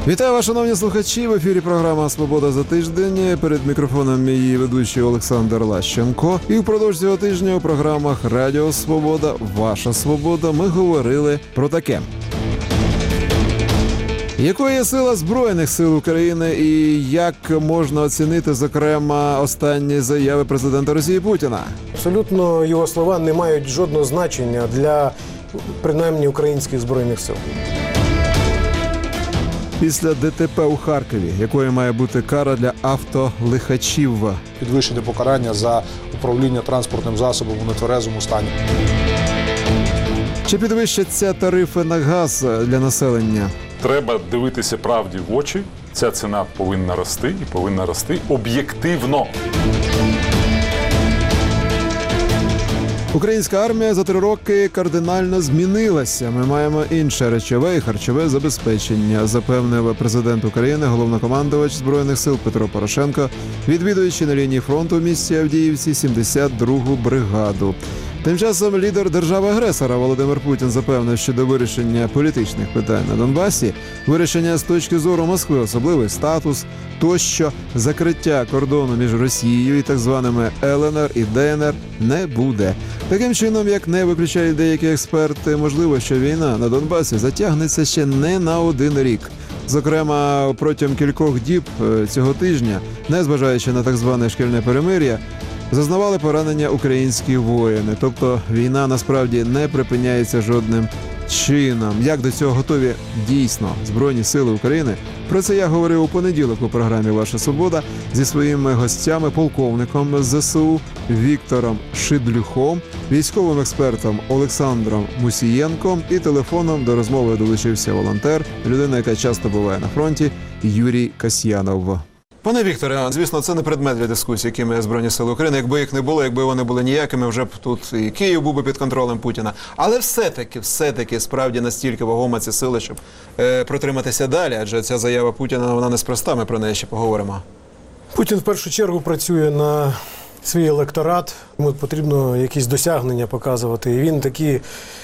Вітаю вас, шановні слухачі! В ефірі програма «Свобода за тиждень». Перед мікрофоном її ведучий Олександр Лащенко. І впродовж цього тижня у програмах «Радіо Свобода», «Ваша Свобода» ми говорили про таке. Якою є сила Збройних сил України і як можна оцінити, зокрема, останні заяви президента Росії Путіна? Абсолютно його слова не мають жодного значення для, принаймні, українських Збройних сил. Після ДТП у Харкові, якою має бути кара для автолихачів? Підвищити покарання за управління транспортним засобом у нетверезому стані. Чи підвищаться тарифи на газ для населення? Треба дивитися правді в очі. Ця ціна повинна рости і повинна рости об'єктивно. Українська армія за 3 роки кардинально змінилася. Ми маємо інше речове і харчове забезпечення, запевнив президент України, головнокомандувач Збройних сил Петро Порошенко, відвідуючи на лінії фронту в місті Авдіївці 72-гу бригаду. Тим часом лідер держави-агресора Володимир Путін запевнив, що до вирішення політичних питань на Донбасі, вирішення з точки зору Москви, особливий статус, тощо закриття кордону між Росією і так званими ЛНР і ДНР не буде. Таким чином, як не виключають деякі експерти, можливо, що війна на Донбасі затягнеться ще не на 1 рік. Зокрема, протягом кількох діб цього тижня, незважаючи на так зване шкільне перемир'я, зазнавали поранення українські воїни. Тобто війна насправді не припиняється жодним чином. Як до цього готові дійсно Збройні сили України? Про це я говорив у понеділок у програмі «Ваша Свобода» зі своїми гостями, полковником ЗСУ Віктором Шидлюхом, військовим експертом Олександром Мусієнком і телефоном до розмови долучився волонтер, людина, яка часто буває на фронті, Юрій Касьянов. Пане Вікторе, звісно, це не предмет для дискусії, якими є Збройні сили України. Якби їх не було, якби вони були ніякими, вже б тут і Київ був би під контролем Путіна. Але все-таки, справді настільки вагома ці сили, щоб протриматися далі. Адже ця заява Путіна, вона неспроста, ми про неї ще поговоримо. Путін в першу чергу працює на свій електорат. Йому потрібно якісь досягнення показувати. І він такі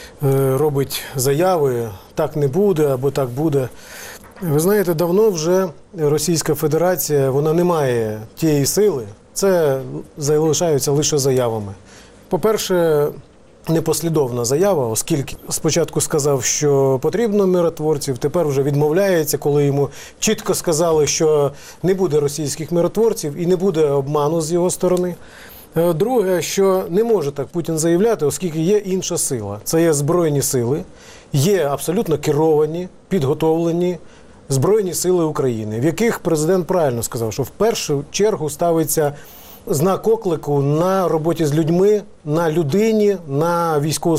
робить заяви, так не буде або так буде. Ви знаєте, давно вже Російська Федерація, вона не має тієї сили, це залишаються лише заявами. По-перше, непослідовна заява, оскільки спочатку сказав, що потрібно миротворців, тепер вже відмовляється, коли йому чітко сказали, що не буде російських миротворців і не буде обману з його сторони. Друге, що не може так Путін заявляти, оскільки є інша сила. Це є Збройні сили, є абсолютно керовані, підготовлені Збройні сили України, в яких президент правильно сказав, що в першу чергу ставиться знак оклику на роботі з людьми, на людині, на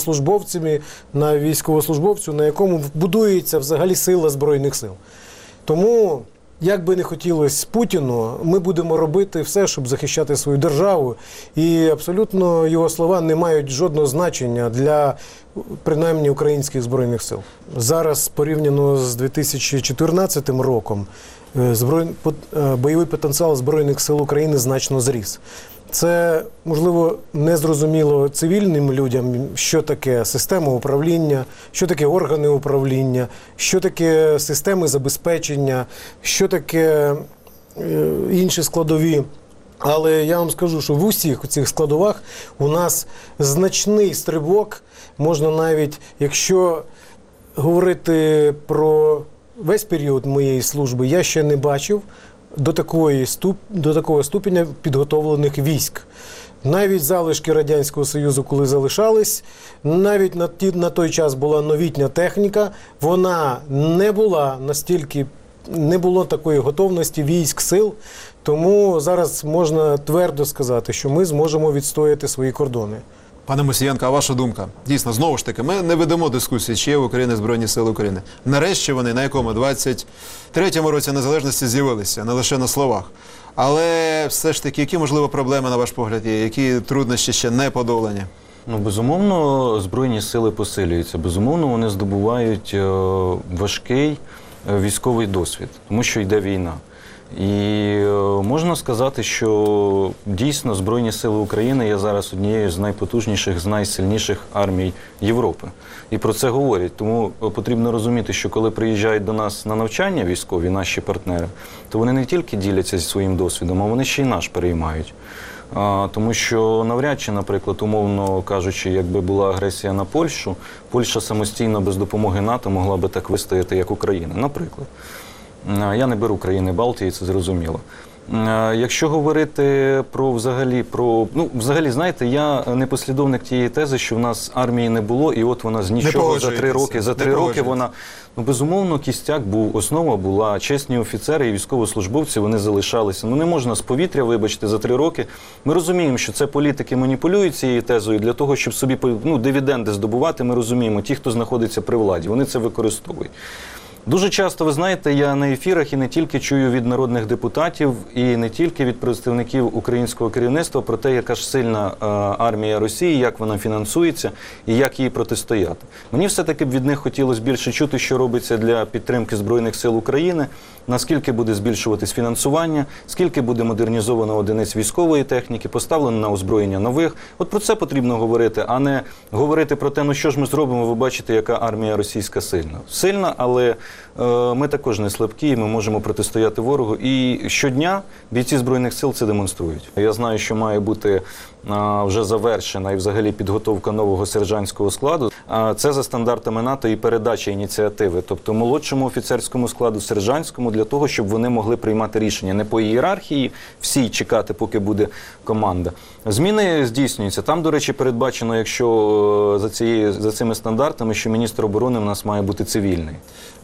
військовослужбовцю, на якому будується взагалі сила Збройних сил. Тому, як би не хотілося Путіну, ми будемо робити все, щоб захищати свою державу. І абсолютно його слова не мають жодного значення для, принаймні, українських Збройних сил. Зараз, порівняно з 2014 роком, бойовий потенціал Збройних сил України значно зріс. Це, можливо, незрозуміло цивільним людям, що таке система управління, що таке органи управління, що таке системи забезпечення, що таке інші складові. Але я вам скажу, що в усіх цих складовах у нас значний стрибок, можна навіть, якщо говорити про весь період моєї служби, я ще не бачив до такого ступеня підготовлених військ. Навіть залишки Радянського Союзу, коли залишались, навіть на той час була новітня техніка, вона не було такої готовності військ, сил, тому зараз можна твердо сказати, що ми зможемо відстояти свої кордони. Пане Мусієнко, а ваша думка? Дійсно, знову ж таки, ми не ведемо дискусії, чи є в Україні Збройні сили України. Нарешті вони, на якому 23-му році незалежності з'явилися, не лише на словах. Але все ж таки, які, можливо, проблеми, на ваш погляд, є? Які труднощі ще не подолані? Безумовно, Збройні сили посилюються. Безумовно, вони здобувають важкий військовий досвід, тому що йде війна. І можна сказати, що дійсно Збройні Сили України є зараз однією з найпотужніших, з найсильніших армій Європи. І про це говорять. Тому потрібно розуміти, що коли приїжджають до нас на навчання військові, наші партнери, то вони не тільки діляться зі своїм досвідом, а вони ще й наш переймають. Тому що навряд чи, наприклад, умовно кажучи, якби була агресія на Польщу, Польща самостійно без допомоги НАТО могла би так вистояти, як Україна, наприклад. Я не беру країни Балтії, це зрозуміло. Якщо говорити взагалі, знаєте, я не послідовник тієї тези, що в нас армії не було, і от вона з нічого за 3 роки. За 3 роки вона, безумовно, кістяк був, основа була, чесні офіцери і військовослужбовці, вони залишалися. Не можна з повітря, вибачте, за 3 роки. Ми розуміємо, що це політики маніпулюють цією тезою для того, щоб собі дивіденди здобувати, ми розуміємо, ті, хто знаходиться при владі, вони це використовують. Дуже часто, ви знаєте, я на ефірах і не тільки чую від народних депутатів, і не тільки від представників українського керівництва про те, яка ж сильна армія Росії, як вона фінансується і як їй протистояти. Мені все-таки б від них хотілося більше чути, що робиться для підтримки Збройних сил України, наскільки буде збільшуватись фінансування, скільки буде модернізовано одиниць військової техніки, поставлено на озброєння нових. От про це потрібно говорити, а не говорити про те, що ж ми зробимо, ви бачите, яка армія російська сильна. Сильна, але ми також не слабкі, і ми можемо протистояти ворогу. І щодня бійці Збройних сил це демонструють. Я знаю, що має бути вже завершена і взагалі підготовка нового сержантського складу. Це за стандартами НАТО і передача ініціативи, тобто молодшому офіцерському складу, сержантському, для того, щоб вони могли приймати рішення не по ієрархії, всі чекати, поки буде команда. Зміни здійснюються. Там, до речі, передбачено, якщо за цими стандартами, що міністр оборони в нас має бути цивільний.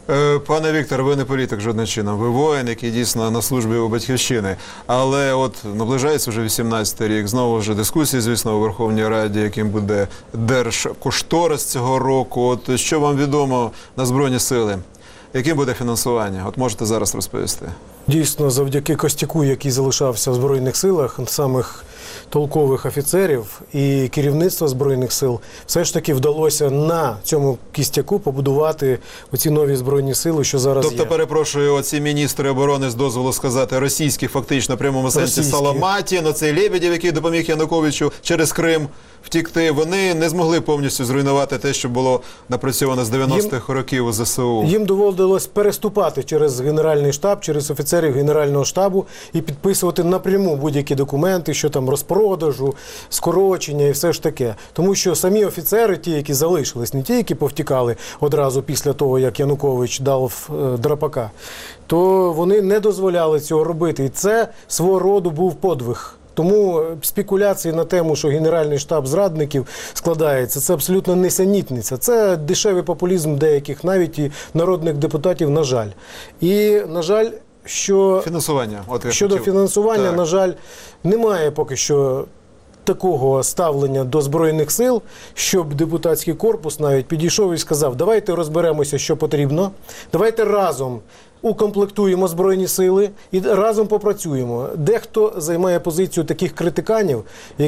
Пане Віктор, ви не політик жодним чином. Ви воїн, який дійсно на службі у Батьківщини. Але от наближається вже 18-й рік. Знову ж дискусії, звісно, у Верховній Раді, яким буде держкошторис цього року. От що вам відомо на Збройні Сили? Яким буде фінансування? От можете зараз розповісти. Дійсно, завдяки Костяку, який залишався в Збройних силах, самих толкових офіцерів і керівництва Збройних сил, все ж таки вдалося на цьому кістяку побудувати оці нові Збройні сили, що зараз є. Тобто, перепрошую, оці міністри оборони, з дозволу сказати, російські, фактично, в прямому сенсі Соломатін, оцей Лебедєв, який допоміг Януковичу через Крим втікти, вони не змогли повністю зруйнувати те, що було напрацьовано з 90-х років у ЗСУ. Їм доводилось переступати через Генеральний штаб, через офіцерів Генерального штабу і підписувати напряму будь-які документи, що там розпродажу, скорочення і все ж таке. Тому що самі офіцери, ті, які залишились, не ті, які повтікали одразу після того, як Янукович дав драпака, то вони не дозволяли цього робити. І це свого роду був подвиг. Тому спекуляції на тему, що Генеральний штаб зрадників складається, це абсолютно несенітниця. Це дешевий популізм деяких, навіть і народних депутатів, на жаль. І, на жаль, що Фінансування. щодо фінансування, на жаль, немає поки що такого ставлення до Збройних сил, щоб депутатський корпус навіть підійшов і сказав, давайте розберемося, що потрібно, давайте разом укомплектуємо Збройні сили і разом попрацюємо. Дехто займає позицію таких критиканів,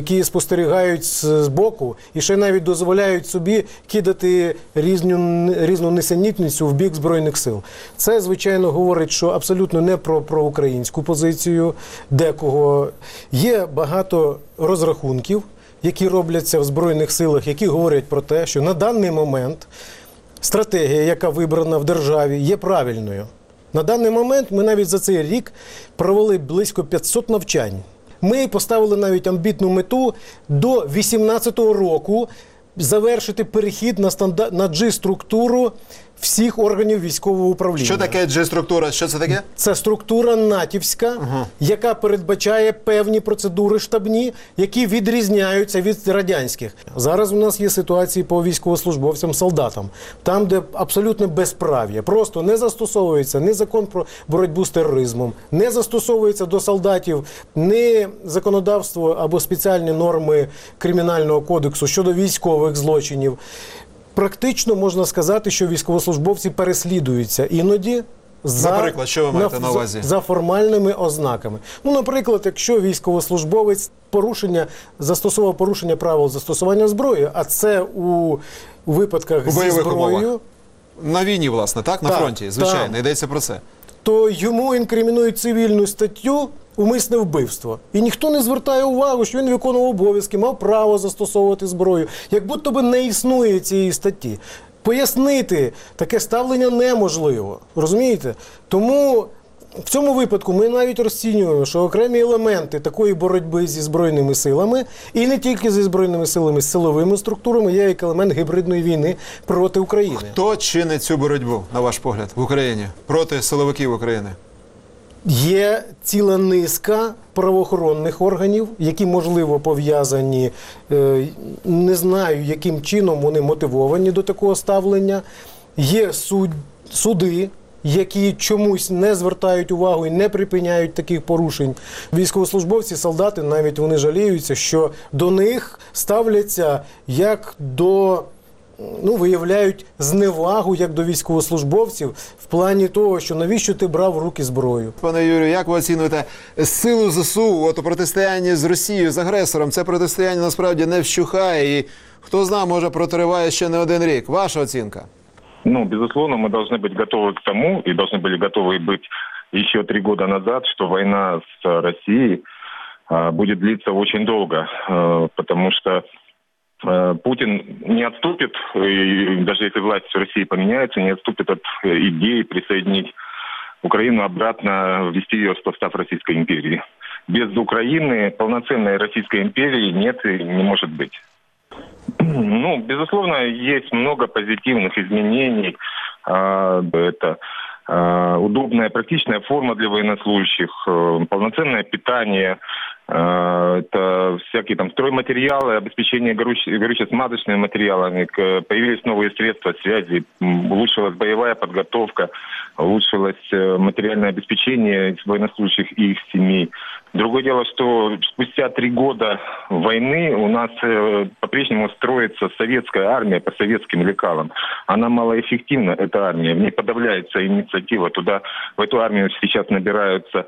які спостерігають збоку і ще навіть дозволяють собі кидати різну несенітницю в бік Збройних сил. Це, звичайно, говорить, що абсолютно не про українську позицію декого. Є багато розрахунків, які робляться в Збройних силах, які говорять про те, що на даний момент стратегія, яка вибрана в державі, є правильною. На даний момент ми навіть за цей рік провели близько 500 навчань. Ми поставили навіть амбітну мету до 2018 року завершити перехід на G-структуру всіх органів військового управління. Що таке G-структура? Що це таке? Це структура натівська, яка передбачає певні процедури штабні, які відрізняються від радянських. Зараз у нас є ситуації по військовослужбовцям, солдатам, там, де абсолютно безправ'я. Просто не застосовується ні закон про боротьбу з тероризмом, не застосовується до солдатів ні законодавство або спеціальні норми Кримінального кодексу щодо військових злочинів. Практично можна сказати, що військовослужбовці переслідуються іноді Наприклад, що ви маєте на увазі? за формальними ознаками. Ну, наприклад, якщо військовослужбовець застосував порушення правил застосування зброї, а це у випадках зі зброєю. На війні, власне, так? На фронті, звичайно, йдеться про це. то йому інкримінують цивільну статтю умисне вбивство. І ніхто не звертає увагу, що він виконував обов'язки, мав право застосовувати зброю. Як будто би не існує цієї статті. Пояснити таке ставлення неможливо. Розумієте? Тому в цьому випадку ми навіть розцінюємо, що окремі елементи такої боротьби зі Збройними силами, і не тільки зі Збройними силами, з силовими структурами, є як елемент гібридної війни проти України. Хто чинить цю боротьбу, на ваш погляд, в Україні проти силовиків України? Є ціла низка правоохоронних органів, які, можливо, пов'язані, не знаю, яким чином вони мотивовані до такого ставлення. Є суди, які чомусь не звертають увагу і не припиняють таких порушень. Військовослужбовці, солдати, навіть вони жаліються, що до них ставляться як до... виявляють зневагу як до військовослужбовців в плані того, що навіщо ти брав в руки зброю. Пане Юрію, як ви оцінюєте силу ЗСУ у протистоянні з Росією, з агресором? Це протистояння насправді не вщухає і, хто знає, може протриває ще не один рік. Ваша оцінка? Безусловно, мы должны быть готовы к тому, и должны были готовы быть еще 3 года назад, что война с Россией будет длиться очень долго, потому что Путин не отступит, и даже если власть в России поменяется, не отступит от идеи присоединить Украину обратно, ввести ее в состав Российской империи. Без Украины полноценной Российской империи нет и не может быть. Безусловно, есть много позитивных изменений. Это удобная, практичная форма для военнослужащих, полноценное питание, это всякие там стройматериалы, обеспечение горюче-смазочными материалами, появились новые средства связи, улучшилась боевая подготовка, улучшилось материальное обеспечение военнослужащих и их семей. Другое дело, что спустя 3 года войны у нас по-прежнему строится советская армия по советским лекалам. Она малоэффективна, эта армия, не подавляется инициатива. Туда, в эту армию сейчас набираются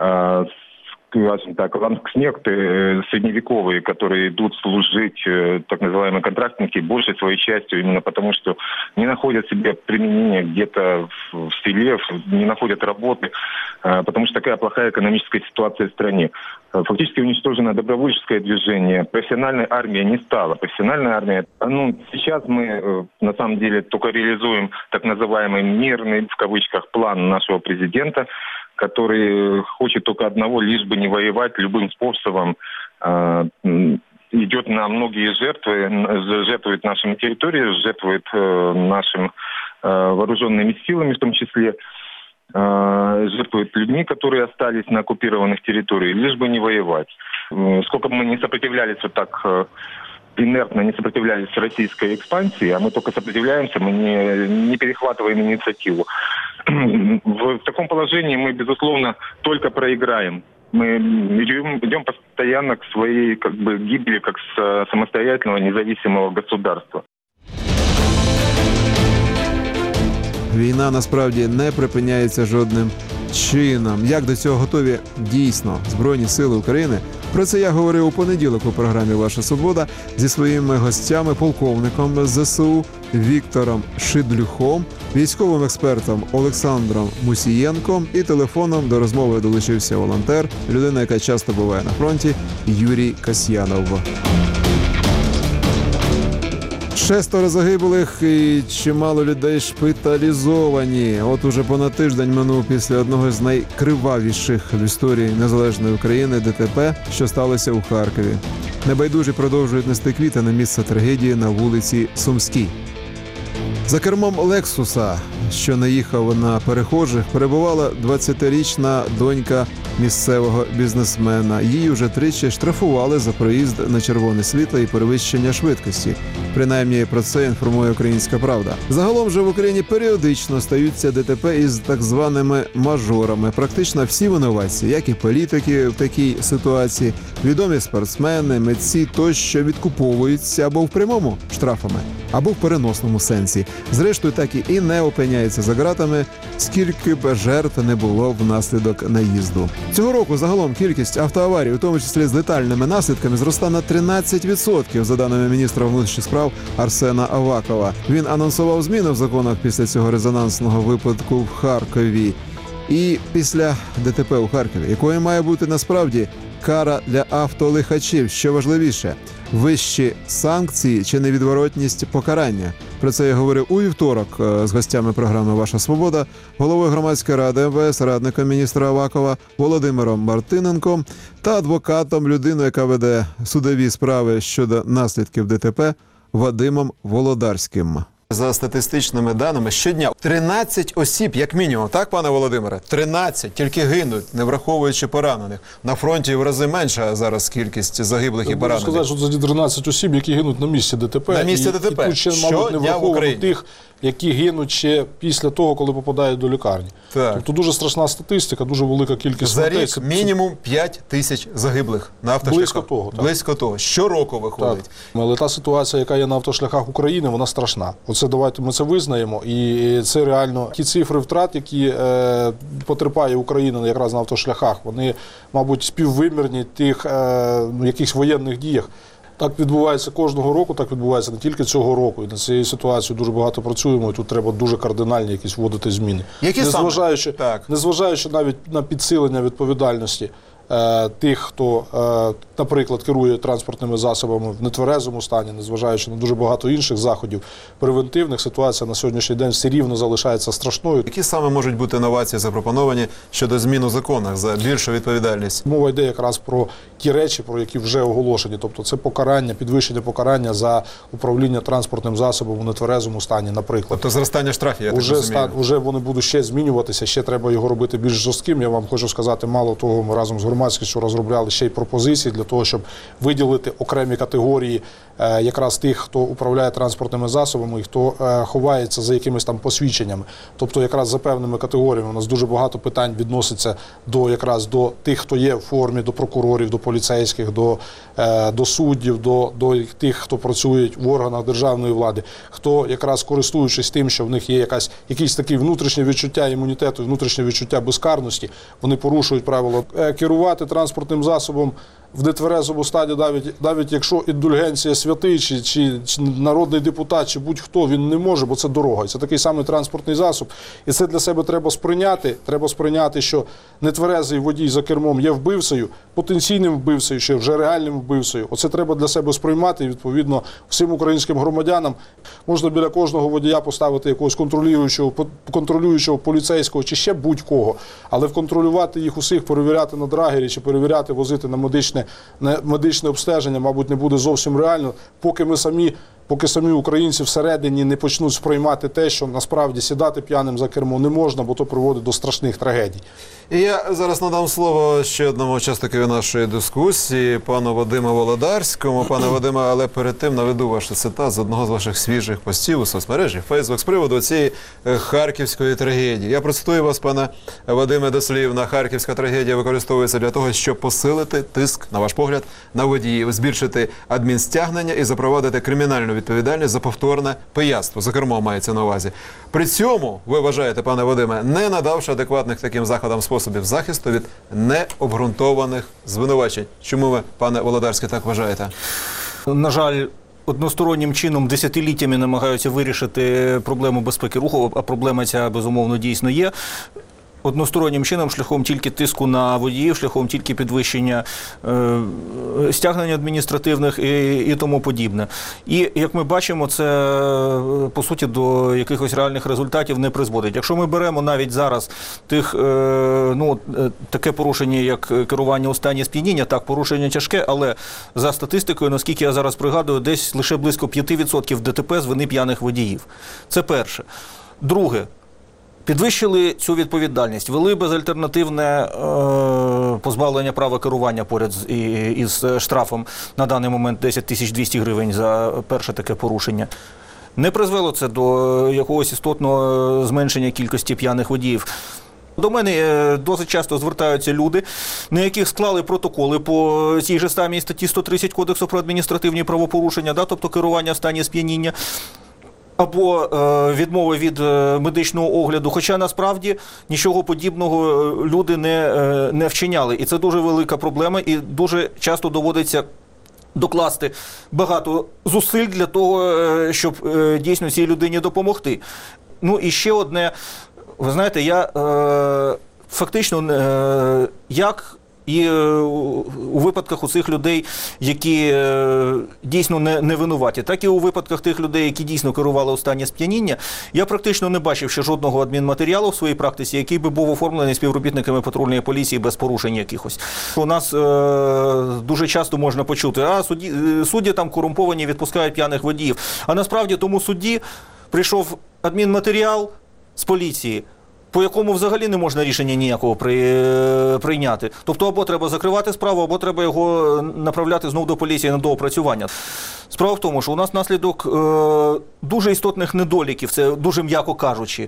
скажем так, ландскнехты средневековые, которые идут служить, так называемые контрактники, большей своей частью именно потому, что не находят себе применения где-то в селе, не находят работы, потому что такая плохая экономическая ситуация в стране. Фактически уничтожено добровольческое движение. Профессиональной армии не стало. Профессиональная армия... Сейчас мы, на самом деле, только реализуем так называемый мирный, в кавычках, план нашего президента, который хочет только одного, лишь бы не воевать любым способом, идет на многие жертвы, жертвует нашими территориями, жертвует нашими вооруженными силами в том числе, жертвует людьми, которые остались на оккупированных территориях, лишь бы не воевать. Сколько бы мы не сопротивлялись вот так инертно, не сопротивлялись российской экспансии, а мы только сопротивляемся, мы не перехватываем инициативу. В таком положении мы, безусловно, только проиграем. Мы идем постоянно к своей гибели как самостоятельного независимого государства. Війна насправді не припиняється жодним чином. Як до цього готові дійсно Збройні Сили України? Про це я говорив у понеділок у програмі «Ваша свобода» зі своїми гостями, полковником ЗСУ Віктором Шидлюхом, військовим експертом Олександром Мусієнком і телефоном до розмови долучився волонтер, людина, яка часто буває на фронті, Юрій Касьянов. 6 загиблих і чимало людей шпиталізовані. От уже понад тиждень минув після одного з найкривавіших в історії незалежної України ДТП, що сталося у Харкові. Небайдужі продовжують нести квіти на місце трагедії на вулиці Сумській. За кермом «Лексуса», що наїхав на перехожих, перебувала 20-річна донька місцевого бізнесмена. Її вже тричі штрафували за проїзд на червоне світло і перевищення швидкості. Принаймні про це інформує «Українська правда». Загалом же в Україні періодично стаються ДТП із так званими мажорами. Практично всі винуватці, як і політики в такій ситуації, відомі спортсмени, митці тощо відкуповуються або в прямому штрафами, або в переносному сенсі. Зрештою, так і не опиняється за ґратами, скільки б жертв не було внаслідок наїзду. Цього року загалом кількість автоаварій, у тому числі з летальними наслідками, зросла на 13%, за даними міністра внутрішніх справ Арсена Авакова. Він анонсував зміни в законах після цього резонансного випадку в Харкові. І після ДТП у Харкові, якою має бути насправді кара для автолихачів, що важливіше – вищі санкції чи невідворотність покарання? Про це я говорив у вівторок з гостями програми «Ваша свобода», головою громадської ради МВС, радником міністра Авакова Володимиром Мартиненком та адвокатом, людиною, яка веде судові справи щодо наслідків ДТП, Вадимом Володарським. За статистичними даними, щодня 13 осіб, як мінімум, так, пане Володимире? 13 тільки гинуть, не враховуючи поранених. На фронті в рази менша зараз кількість загиблих і Можу поранених. сказати, що це 13 осіб, які гинуть на місці ДТП. На місці ДТП. І тут ще, мабуть, не Щодня в враховано Україні. тих, які гинуть ще після того, коли попадають до лікарні. Так. Тобто дуже страшна статистика, дуже велика кількість За смертей. рік мінімум 5 тисяч загиблих на автошляхах. Близько того, так. Близько того. Щороку виходить. Так. Але та ситуація, яка є на автошляхах України, вона страшна. Оце давайте ми це визнаємо. І це реально ті цифри втрат, які потерпає Україна якраз на автошляхах, вони, мабуть, співвимірні тих якихось воєнних діях. Так відбувається кожного року, так відбувається не тільки цього року. І на цією ситуацією дуже багато працюємо, і тут треба дуже кардинальні якісь вводити зміни. Які незважаючи, саме? Так. незважаючи навіть на підсилення відповідальності тих, хто, наприклад, керує транспортними засобами в нетверезому стані, незважаючи на дуже багато інших заходів превентивних, ситуація на сьогоднішній день все рівно залишається страшною. Які саме можуть бути новації запропоновані щодо змін у законах за більшу відповідальність? Мова йде якраз про ті речі, про які вже оголошені. Тобто це покарання, підвищення покарання за управління транспортним засобом у нетверезому стані, наприклад. Тобто зростання штрафів, я так розумію. Уже вони будуть ще змінюватися, ще треба його робити більш жорстким. Я вам хочу сказати, мало того, ми разом з громадськістю розробляли ще й пропозиції для того, щоб виділити окремі категорії якраз тих, хто управляє транспортними засобами і хто ховається за якимись там посвідченнями. Тобто якраз за певними категоріями у нас дуже багато питань відноситься якраз до тих, хто є в формі, до прокурорів, до поліцейських, до суддів, до тих, хто працюють в органах державної влади, хто якраз користуючись тим, що в них є якісь такі внутрішнє відчуття імунітету, внутрішнє відчуття безкарності, вони порушують правила. Керувати транспортним засобом в нетверезому стані, навіть якщо індульгенція святий, чи народний депутат, чи будь-хто, він не може, бо це дорога. І це такий самий транспортний засіб. І це для себе треба сприйняти. Треба сприйняти, що нетверезий водій за кермом є вбивцею, потенційним вбивцею, чи вже реальним вбивцею. Оце треба для себе сприймати, і, відповідно, всім українським громадянам можна біля кожного водія поставити якогось контролюючого поліцейського, чи ще будь-кого. Але вконтролювати їх усіх, перевіряти на драгері, чи перевіряти, возити на медичне обстеження, мабуть, не буде зовсім реально, поки самі українці всередині не почнуть сприймати те, що насправді сідати п'яним за кермо не можна, бо то приводить до страшних трагедій. І я зараз надам слово ще одному учасникові нашої дискусії, пану Вадиму Володарському. Пане Вадиме, але перед тим наведу ваш цитат з одного з ваших свіжих постів у соцмережі Facebook з приводу цієї харківської трагедії. Я процитую вас, пане Вадиме, дослівно. Харківська трагедія використовується для того, щоб посилити тиск, на ваш погляд, на водіїв, збільшити адмінстягнення і запровадити кримінальну відповідальність за повторне пияцтво. За кермом мається на увазі. При цьому, ви вважаєте, пане Вадиме, не надавши адекватних таким заходам способів захисту від необґрунтованих звинувачень. Чому ви, пане Володарський, так вважаєте? На жаль, одностороннім чином десятиліттями намагаються вирішити проблему безпеки руху, а проблема ця, безумовно, дійсно є. Одностороннім чином, шляхом тільки тиску на водіїв, шляхом тільки підвищення стягнень адміністративних і тому подібне. І, як ми бачимо, це, по суті, до якихось реальних результатів не призводить. Якщо ми беремо навіть зараз таке порушення, як керування у стані сп'яніння, так, порушення тяжке, але за статистикою, наскільки я зараз пригадую, десь лише близько 5% ДТП з вини п'яних водіїв. Це перше. Друге. Підвищили цю відповідальність, ввели безальтернативне позбавлення права керування поряд із штрафом на даний момент 10 200 гривень за перше таке порушення. Не призвело це до якогось істотного зменшення кількості п'яних водіїв. До мене досить часто звертаються люди, на яких склали протоколи по цій же самій статті 130 Кодексу про адміністративні правопорушення, тобто керування в стані сп'яніння, або відмови від медичного огляду, хоча насправді нічого подібного люди не вчиняли. І це дуже велика проблема, і дуже часто доводиться докласти багато зусиль для того, щоб дійсно цій людині допомогти. Ну і ще одне, ви знаєте, я фактично, як і у випадках у цих людей, які дійсно не винуваті, так і у випадках тих людей, які дійсно керували у стані сп'яніння, я практично не бачив ще жодного адмінматеріалу в своїй практиці, який би був оформлений співробітниками патрульної поліції без порушень якихось. У нас дуже часто можна почути, судді там корумповані, відпускають п'яних водіїв. А насправді тому судді прийшов адмінматеріал з поліції, по якому взагалі не можна рішення ніякого прийняти. Тобто або треба закривати справу, або треба його направляти знову до поліції на доопрацювання. Справа в тому, що у нас внаслідок дуже істотних недоліків, це дуже м'яко кажучи,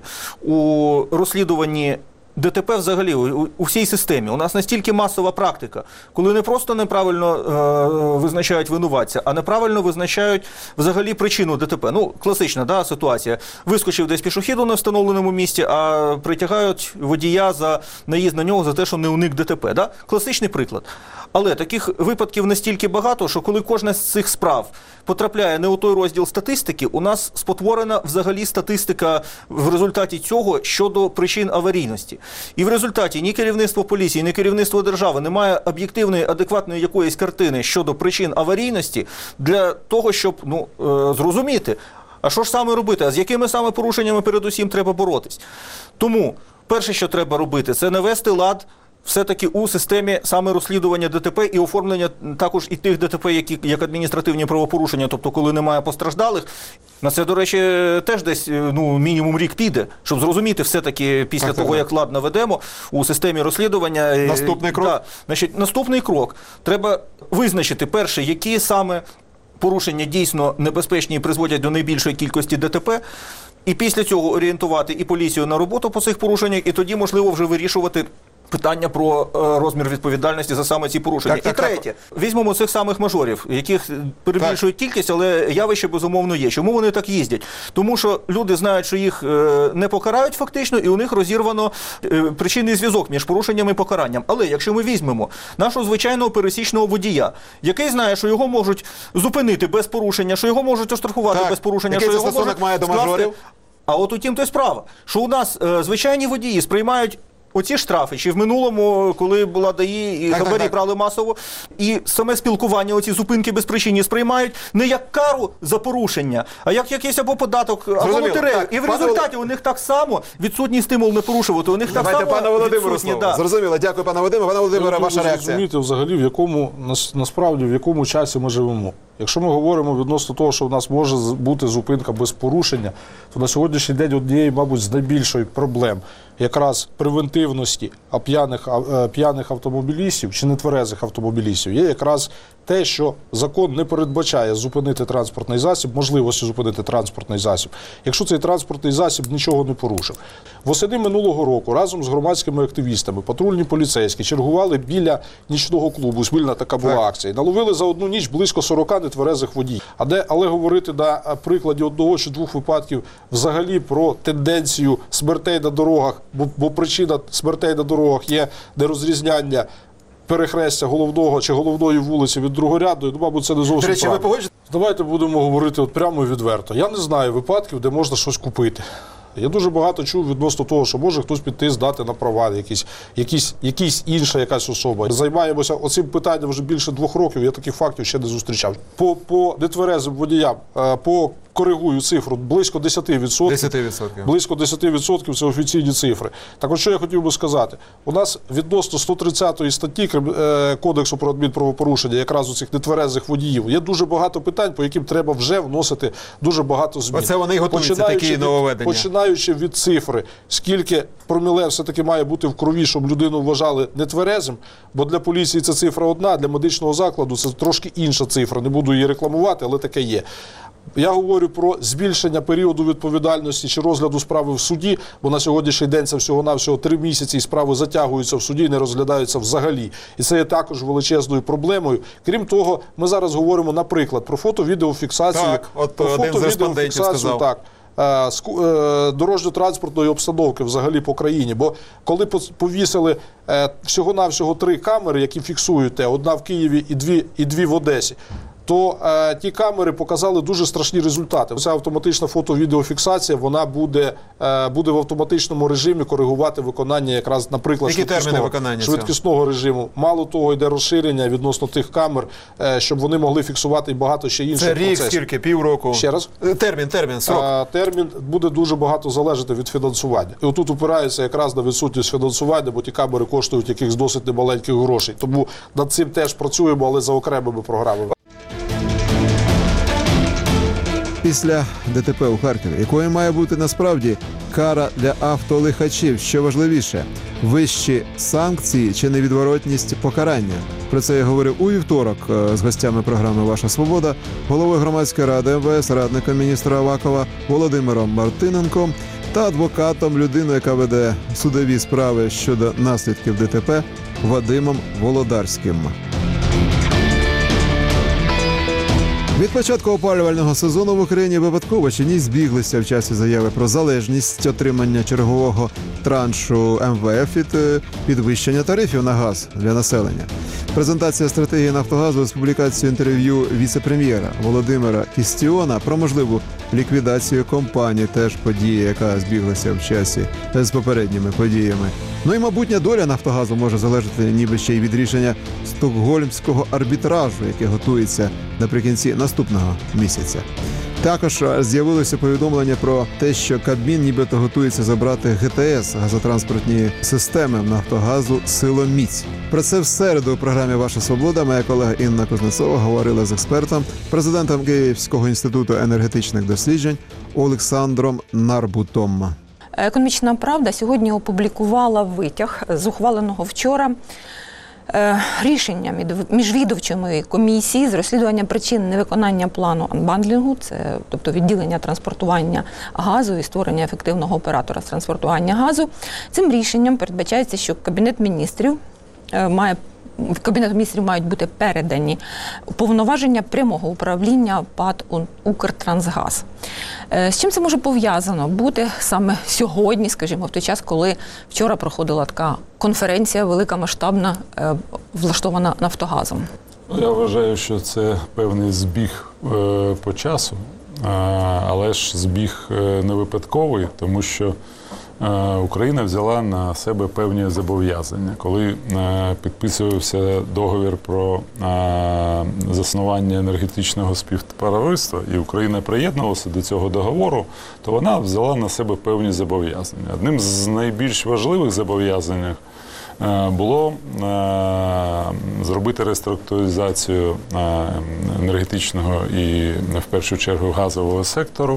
у розслідуванні ДТП взагалі у всій системі. У нас настільки масова практика, коли не просто неправильно визначають винуватця, а неправильно визначають взагалі причину ДТП. Ну, класична ситуація. Вискочив десь пішохід у невстановленому місці, а притягають водія за наїзд на нього за те, що не уник ДТП. Да? Класичний приклад. Але таких випадків настільки багато, що коли кожна з цих справ потрапляє не у той розділ статистики, у нас спотворена взагалі статистика в результаті цього щодо причин аварійності. І в результаті ні керівництво поліції, ні керівництво держави не має об'єктивної, адекватної якоїсь картини щодо причин аварійності для того, щоб зрозуміти, а що ж саме робити, а з якими саме порушеннями передусім треба боротись. Тому перше, що треба робити, це навести лад все-таки у системі саме розслідування ДТП і оформлення також і тих ДТП, які як адміністративні правопорушення, тобто коли немає постраждалих. На це, до речі, теж десь мінімум рік піде, щоб зрозуміти все-таки після того, як лад наведемо у системі розслідування. Наступний крок? Значить, наступний крок. Треба визначити, перше, які саме порушення дійсно небезпечні і призводять до найбільшої кількості ДТП, і після цього орієнтувати і поліцію на роботу по цих порушеннях, і тоді, можливо, вже вирішувати питання про розмір відповідальності за саме ці порушення. І третє, візьмемо цих самих мажорів, яких перебільшують кількість, але явище безумовно є. Чому вони так їздять? Тому що люди знають, що їх не покарають фактично, і у них розірвано причинний зв'язок між порушенням і покаранням. Але якщо ми візьмемо нашого звичайного пересічного водія, який знає, що його можуть зупинити без порушення, що його можуть оштрафувати без порушення, який що його стосунок має до мажорів? А от утім то й справа, що у нас звичайні водії сприймають оці штрафи, чи в минулому, коли була ДАІ, і хабарі брали масово, і саме спілкування, оці зупинки безпричинні сприймають не як кару за порушення, а як якийсь або податок, або лотерею. І в результаті у них так само відсутній стимул не порушувати, у них так само відсутні. Зрозуміло. Дякую, пане Вадиме. Пане Володимире, ваша реакція? Зрозуміти взагалі, насправді, в якому часі ми живемо. Якщо ми говоримо відносно того, що в нас може бути зупинка без порушення, то на сьогоднішній день однією, мабуть, з найбільших проблем якраз превентивності п'яних автомобілістів чи нетверезих автомобілістів є якраз те, що закон не передбачає зупинити транспортний засіб, можливості зупинити транспортний засіб, якщо цей транспортний засіб нічого не порушив. Восени минулого року разом з громадськими активістами патрульні поліцейські чергували біля нічного клубу, спільна така була акція, наловили за одну ніч близько 40 нетверезих водіїв. Але говорити на прикладі одного чи двох випадків взагалі про тенденцію смертей на дорогах, бо причина смертей на дорогах є нерозрізняння перехрестя головного чи головної вулиці від другорядної, мабуть, це не зовсім До речі, ви правильно. Давайте будемо говорити прямо і відверто. Я не знаю випадків, де можна щось купити. Я дуже багато чув відносно того, що може хтось піти здати на права, якась якась особа. Займаємося оцим питанням вже більше 2 років, я таких фактів ще не зустрічав. По нетверезим водіям, коригую цифру, близько 10%. 10%. Близько 10% – це офіційні цифри. Так от, що я хотів би сказати. У нас відносно 130 статті Кодексу про адмінправопорушення, якраз у цих нетверезих водіїв, є дуже багато питань, по яким треба вже вносити дуже багато змін. Оце вони й готуються, такі нововведення. Починаючи від цифри, скільки проміле все-таки має бути в крові, щоб людину вважали нетверезим, бо для поліції це цифра одна, для медичного закладу це трошки інша цифра. Не буду її рекламувати, але таке є. Я говорю про збільшення періоду відповідальності чи розгляду справи в суді, бо на сьогоднішній день це всього-навсього 3 місяці і справи затягуються в суді і не розглядаються взагалі. І це є також величезною проблемою. Крім того, ми зараз говоримо, наприклад, про фото-відеофіксацію. Так, от один з респондентів сказав. Так. Дорожньо-транспортної обстановки взагалі по країні. Бо коли повісили всього-навсього 3 камери, які фіксують те, одна в Києві і дві в Одесі, то ті камери показали дуже страшні результати. Ця автоматична фото-відеофіксація, вона буде в автоматичному режимі коригувати виконання якраз, наприклад, Які терміни виконання цього? швидкісного режиму. Мало того, йде розширення відносно тих камер, щоб вони могли фіксувати і багато ще інших Це рік, процесів. скільки, півроку? Ще раз? Термін, срок. Термін буде дуже багато залежати від фінансування. І отут опирається якраз на відсутність фінансування, бо ті камери коштують якихось досить немаленьких грошей. Тому над цим теж працюємо, але за окремими програмами. Після ДТП у Харкові, якою має бути насправді кара для автолихачів, що важливіше – вищі санкції чи невідворотність покарання? Про це я говорив у вівторок з гостями програми «Ваша свобода», головою громадської ради МВС, радником міністра Авакова Володимиром Мартиненком та адвокатом, людиною, яка веде судові справи щодо наслідків ДТП, Вадимом Володарським. Від початку опалювального сезону в Україні випадково чи ні збіглися в часі заяви про залежність отримання чергового траншу МВФ від підвищення тарифів на газ для населення. Презентація стратегії «Нафтогазу» з публікацією інтерв'ю віце-прем'єра Володимира Кістіона про можливу ліквідацію компанії, теж подія, яка збіглася в часі з попередніми подіями. Ну і майбутня доля «Нафтогазу» може залежати ніби ще й від рішення стокгольмського арбітражу, яке готується наприкінці наступного місяця. Також з'явилося повідомлення про те, що Кабмін нібито готується забрати ГТС, газотранспортні системи в «Нафтогазу» силоміць. Про це в середу у програмі «Ваша свобода» моя колега Інна Кузнецова говорила з експертом, президентом Київського інституту енергетичних досліджень Олександром Нарбутом. Економічна правда сьогодні опублікувала витяг з ухваленого вчора рішення міжвідомчої комісії з розслідування причин невиконання плану анбандлінгу, це тобто відділення транспортування газу і створення ефективного оператора з транспортування газу. Цим рішенням передбачається, що Кабінету міністрів мають бути передані повноваження прямого управління ПАТ «Укртрансгаз». З чим це може пов'язано бути саме сьогодні, скажімо, в той час, коли вчора проходила така конференція велика, масштабна, влаштована «Нафтогазом»? Я вважаю, що це певний збіг по часу, але ж збіг не випадковий, тому що Україна взяла на себе певні зобов'язання. Коли підписувався договір про заснування енергетичного співтовариства, і Україна приєднувалася до цього договору, то вона взяла на себе певні зобов'язання. Одним з найбільш важливих зобов'язань було зробити реструктуризацію енергетичного і, в першу чергу, газового сектору,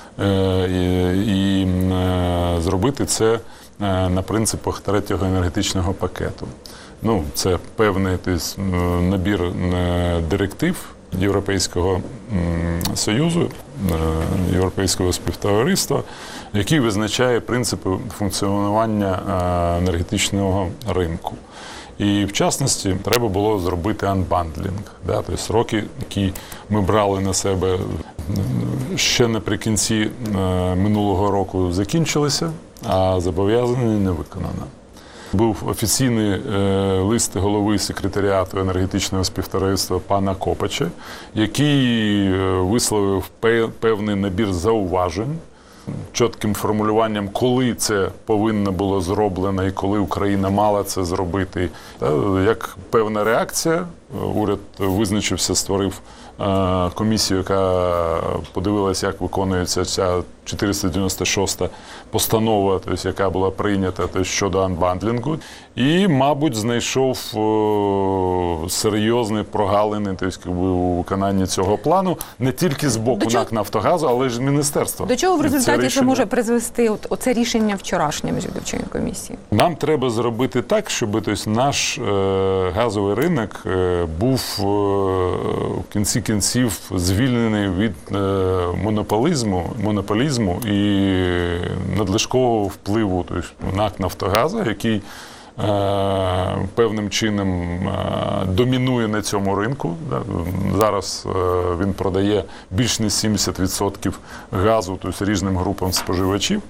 і зробити це на принципах третього енергетичного пакету. Ну, це певний набір директив Європейського Союзу, Європейського співтовариства, який визначає принципи функціонування енергетичного ринку. І, в частності, треба було зробити анбандлінг. Тобто сроки, які ми брали на себе ще наприкінці минулого року, закінчилися, а зобов'язання не виконано. Був офіційний лист голови секретаріату енергетичного співтовариства пана Копача, який висловив певний набір зауважень, чітким формулюванням, коли це повинно було зроблено і коли Україна мала це зробити. Як певна реакція, уряд визначився, створив комісію, яка подивилася, як виконується ця 496-та постанова, тобто, яка була прийнята щодо анбандлінгу, і, мабуть, знайшов серйозні прогалини у виконанні цього плану не тільки з боку НАК «Нафтогазу», але й з міністерства. До чого в результаті це може призвести оце рішення вчорашнє міжвідомчої комісії? Нам треба зробити так, щоб наш газовий ринок був в кінці кінців звільнений від монополізму і надлишкового впливу НАК «Нафтогазу», який певним чином домінує на цьому ринку. Зараз він продає більш ніж 70% газу, тобто різним групам споживачів.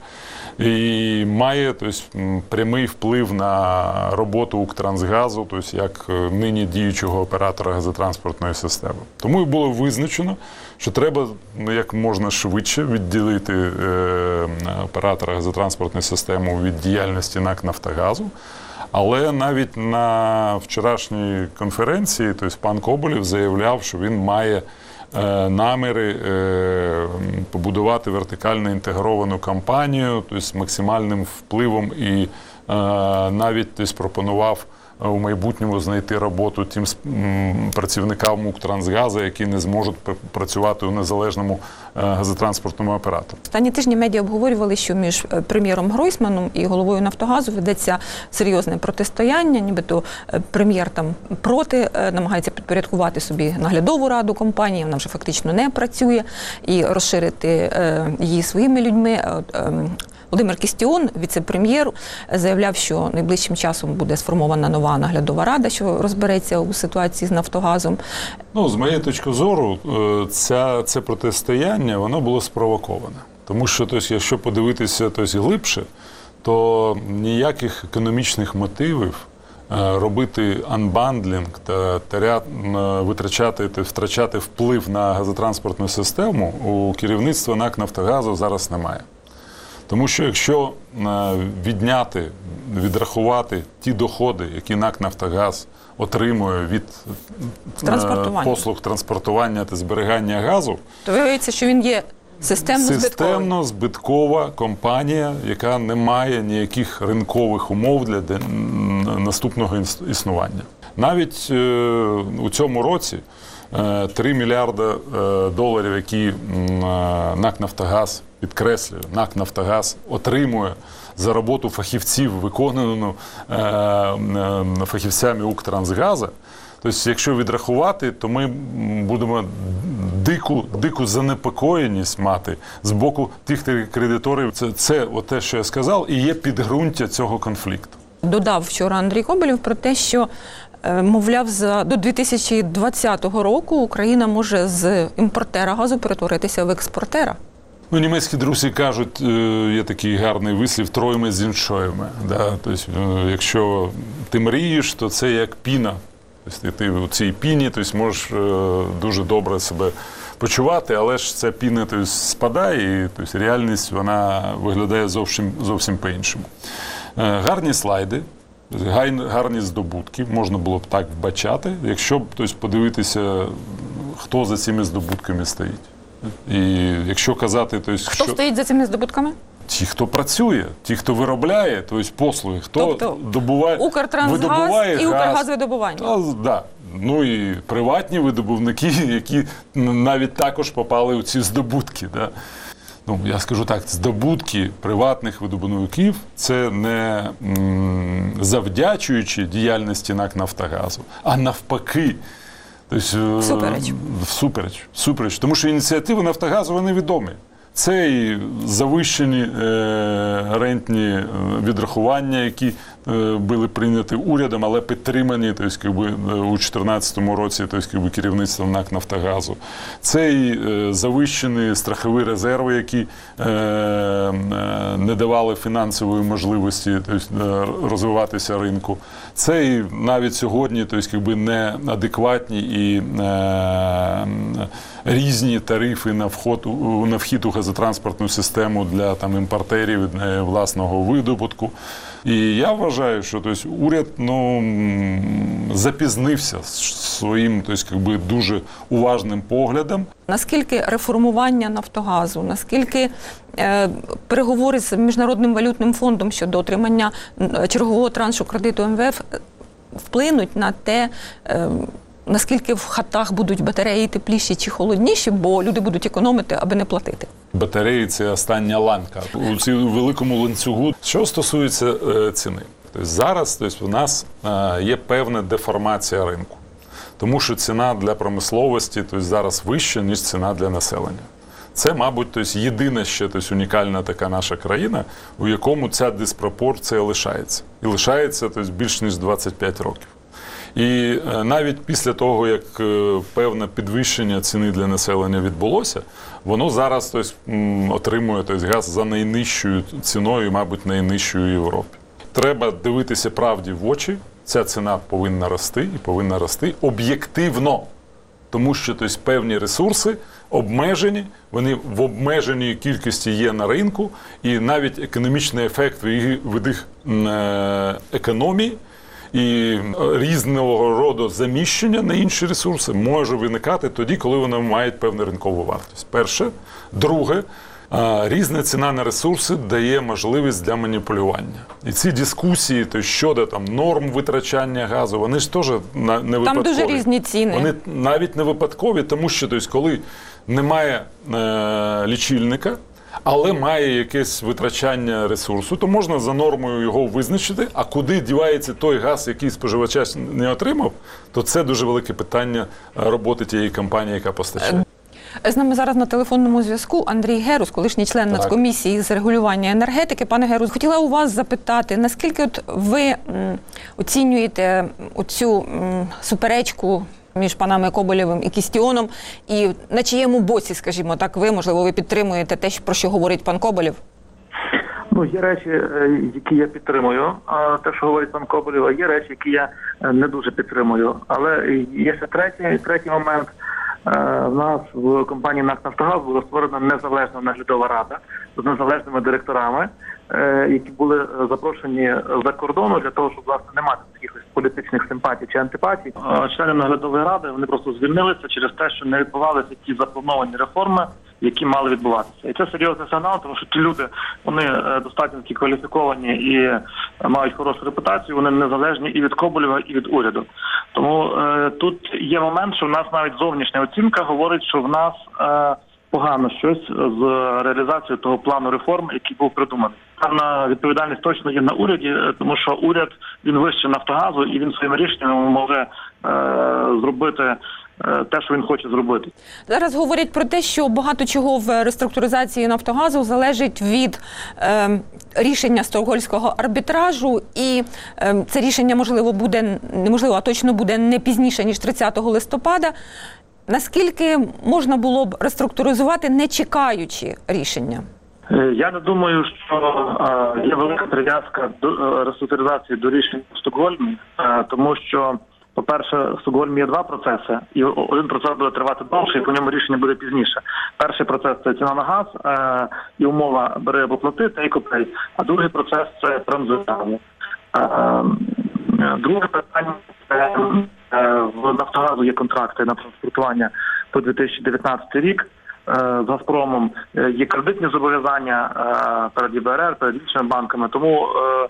і має прямий вплив на роботу Укртрансгазу, як нині діючого оператора газотранспортної системи. Тому і було визначено, що треба як можна швидше відділити оператора газотранспортної системи від діяльності НАК «Нафтогазу». Але навіть на вчорашній конференції пан Коболєв заявляв, що він має наміри побудувати вертикально інтегровану компанію з максимальним впливом і навіть пропонував у майбутньому знайти роботу тим працівникам Укртрансгазу, які не зможуть працювати у незалежному газотранспортному операторі. Останні тижні медіа обговорювали, що між прем'єром Гройсманом і головою «Нафтогазу» ведеться серйозне протистояння, нібито прем'єр там проти, намагається підпорядкувати собі наглядову раду компанії, вона вже фактично не працює, і розширити її своїми людьми. Володимир Кістіон, віце-прем'єр, заявляв, що найближчим часом буде сформована нова наглядова рада, що розбереться у ситуації з «Нафтогазом». З моєї точки зору, це протистояння, воно було спровоковане. Тому що, якщо подивитися глибше, то ніяких економічних мотивів робити анбандлінг та втрачати вплив на газотранспортну систему у керівництва НАК «Нафтогазу» зараз немає. Тому що якщо відрахувати ті доходи, які НАК «Нафтогаз» отримує від послуг транспортування та зберігання газу, то виявляється, що він є системно збиткова компанія, яка не має ніяких ринкових умов для наступного існування. Навіть у цьому році 3 мільярда доларів, які НАК «Нафтогаз», підкреслюю, НАК «Нафтогаз» отримує за роботу фахівців, виконану фахівцями Укртрансгазу. Тобто, якщо відрахувати, то ми будемо дику занепокоєність мати з боку тих кредиторів. Це те, що я сказав, і є підґрунтя цього конфлікту. Додав вчора Андрій Коболєв про те, що, мовляв, до 2020 року Україна може з імпортера газу перетворитися в експортера. Німецькі друзі кажуть, є такий гарний вислів, троїми з іншоїми. Да? Тобто, якщо ти мрієш, то це як піна. Тобто, ти у цій піні можеш дуже добре себе почувати, але ж ця піна спадає, і реальність вона виглядає зовсім по-іншому. Гарні слайди, гарні здобутки, можна було б так вбачати, якщо б подивитися, хто за цими здобутками стоїть. І якщо казати, хто стоїть за цими здобутками? Ті, хто працює, ті, хто виробляє, послуги, хто видобуває Укртрансгаз і Укргазвидобування. Да. І приватні видобувники, які навіть також попали у ці здобутки. Да. Я скажу так, здобутки приватних видобувників – це не завдячуючи діяльності НАК «Нафтогазу», а навпаки. Всупереч. Тому що ініціативи «Нафтогазу» вони відомі. Це і завищені рентні відрахування, які були прийняті урядом, але підтримані у 2014 році керівництвом НАК «Нафтогазу». Це і завищені страхові резерви, які не давали фінансової можливості розвиватися ринку. Це і навіть сьогодні неадекватні і різні тарифи на вхід у газотранспортну систему для імпортерів власного видобутку. І я вважаю, що уряд запізнився своїм дуже уважним поглядом. Наскільки реформування «Нафтогазу», наскільки переговори з Міжнародним валютним фондом щодо отримання чергового траншу кредиту МВФ вплинуть на те, наскільки в хатах будуть батареї тепліші чи холодніші, бо люди будуть економити, аби не платити? Батареї – це остання ланка у цьому великому ланцюгу. Що стосується ціни, зараз у нас є певна деформація ринку, тому що ціна для промисловості зараз вища, ніж ціна для населення. Це, мабуть, єдина ще унікальна така наша країна, у якому ця диспропорція лишається. І лишається більш ніж 25 років. І навіть після того, як певне підвищення ціни для населення відбулося, воно зараз отримує газ за найнижчою ціною, мабуть, найнижчою в Європі. Треба дивитися правді в очі, ця ціна повинна рости і повинна рости об'єктивно. Тому що певні ресурси обмежені, вони в обмеженій кількості є на ринку, і навіть економічний ефект від їх економії і різного роду заміщення на інші ресурси може виникати тоді, коли вони мають певну ринкову вартість. Перше. Друге, різна ціна на ресурси дає можливість для маніпулювання. І ці дискусії щодо норм витрачання газу, вони ж теж не випадкові. Там дуже різні ціни. Вони навіть не випадкові, тому що коли немає лічильника, але має якесь витрачання ресурсу, то можна за нормою його визначити, а куди дівається той газ, який споживач не отримав, то це дуже велике питання роботи тієї компанії, яка постачає. З нами зараз на телефонному зв'язку Андрій Герус, колишній член Нацкомісії з регулювання енергетики. Пане Герус, хотіла у вас запитати, наскільки ви оцінюєте оцю суперечку між панами Коболєвим і Кістіоном, і на чиєму боці, скажімо так, можливо, ви підтримуєте те, про що говорить пан Коболєв? Є речі, які я підтримую, те, що говорить пан Коболєв, а є речі, які я не дуже підтримую. Але є ще третій момент. В нас в компанії НАК «Нафтогаз» була створена незалежна наглядова рада з незалежними директорами, які були запрошені за кордону для того, щоб, власне, не мати якихось політичних симпатій чи антипатій. Члени наглядової ради, вони просто звільнилися через те, що не відбувалися ті заплановані реформи, які мали відбуватися. І це серйозний сигнал, тому що ті люди, вони достатньо такі кваліфіковані і мають хорошу репутацію, вони незалежні і від Коболєва, і від уряду. Тому тут є момент, що в нас навіть зовнішня оцінка говорить, що в нас погано щось з реалізацією того плану реформ, який був придуманий. Певна відповідальність точно є на уряді, тому що уряд, він вище «Нафтогазу», і він своїми рішеннями може зробити те, що він хоче зробити. Зараз говорять про те, що багато чого в реструктуризації «Нафтогазу» залежить від рішення Стокгольмського арбітражу, і це рішення, можливо, буде, неможливо, а точно буде не пізніше, ніж 30 листопада. Наскільки можна було б реструктуризувати, не чекаючи рішення? Я не думаю, що є велика прив'язка до реструктуризації до рішень в Стокгольмі, тому що, по-перше, в Стокгольмі є два процеси, і один процес буде тривати довше, і по ньому рішення буде пізніше. Перший процес – це ціна на газ, і умова «бери або плати», take-or-pay, а другий процес – це транзитування. Друге питання – це в «Нафтогазу» є контракти на транспортування по 2019 рік. З «Газпромом» є кредитні зобов'язання перед ЄБРР, перед іншими банками. Тому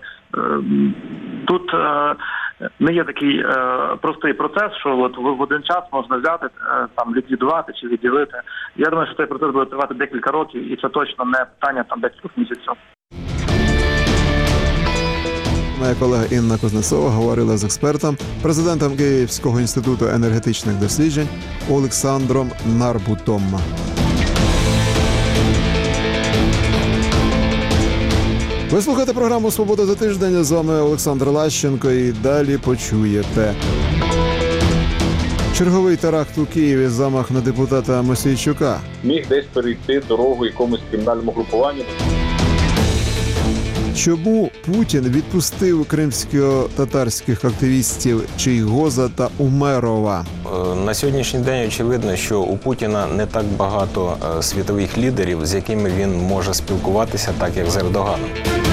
тут не є такий простий процес, що от в один час можна взяти, ліквідувати чи відділити. Я думаю, що цей процес буде тривати декілька років, і це точно не питання декількох місяців. Моя колега Інна Кузнецова говорила з експертом, президентом Київського інституту енергетичних досліджень Олександром Нарбутом. Ви слухаєте програму «Свобода за тиждень». З вами Олександр Лащенко, і далі почуєте. Черговий теракт у Києві, замах на депутата Мосійчука. Міг десь перейти дорогу якомусь кримінальному групуванню. Чому Путін відпустив кримсько-татарських активістів Чийгоза та Умерова? На сьогоднішній день очевидно, що у Путіна не так багато світових лідерів, з якими він може спілкуватися, так як з Ердоганом.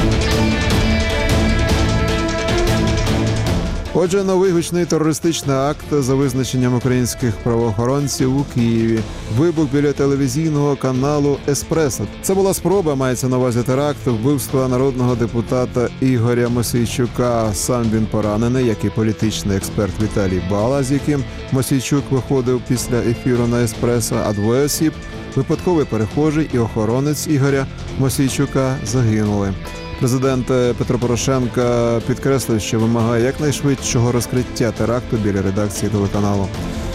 Отже, новий гучний терористичний акт за визначенням українських правоохоронців у Києві. Вибух біля телевізійного каналу «Еспресо». Це була спроба, мається на увазі теракт, вбивства народного депутата Ігоря Мосійчука. Сам він поранений, як і політичний експерт Віталій Бала, з яким Мосійчук виходив після ефіру на «Еспресо», а двоє осіб – випадковий перехожий і охоронець Ігоря Мосійчука – загинули. Президент Петро Порошенко підкреслив, що вимагає якнайшвидшого розкриття теракту біля редакції телеканалу.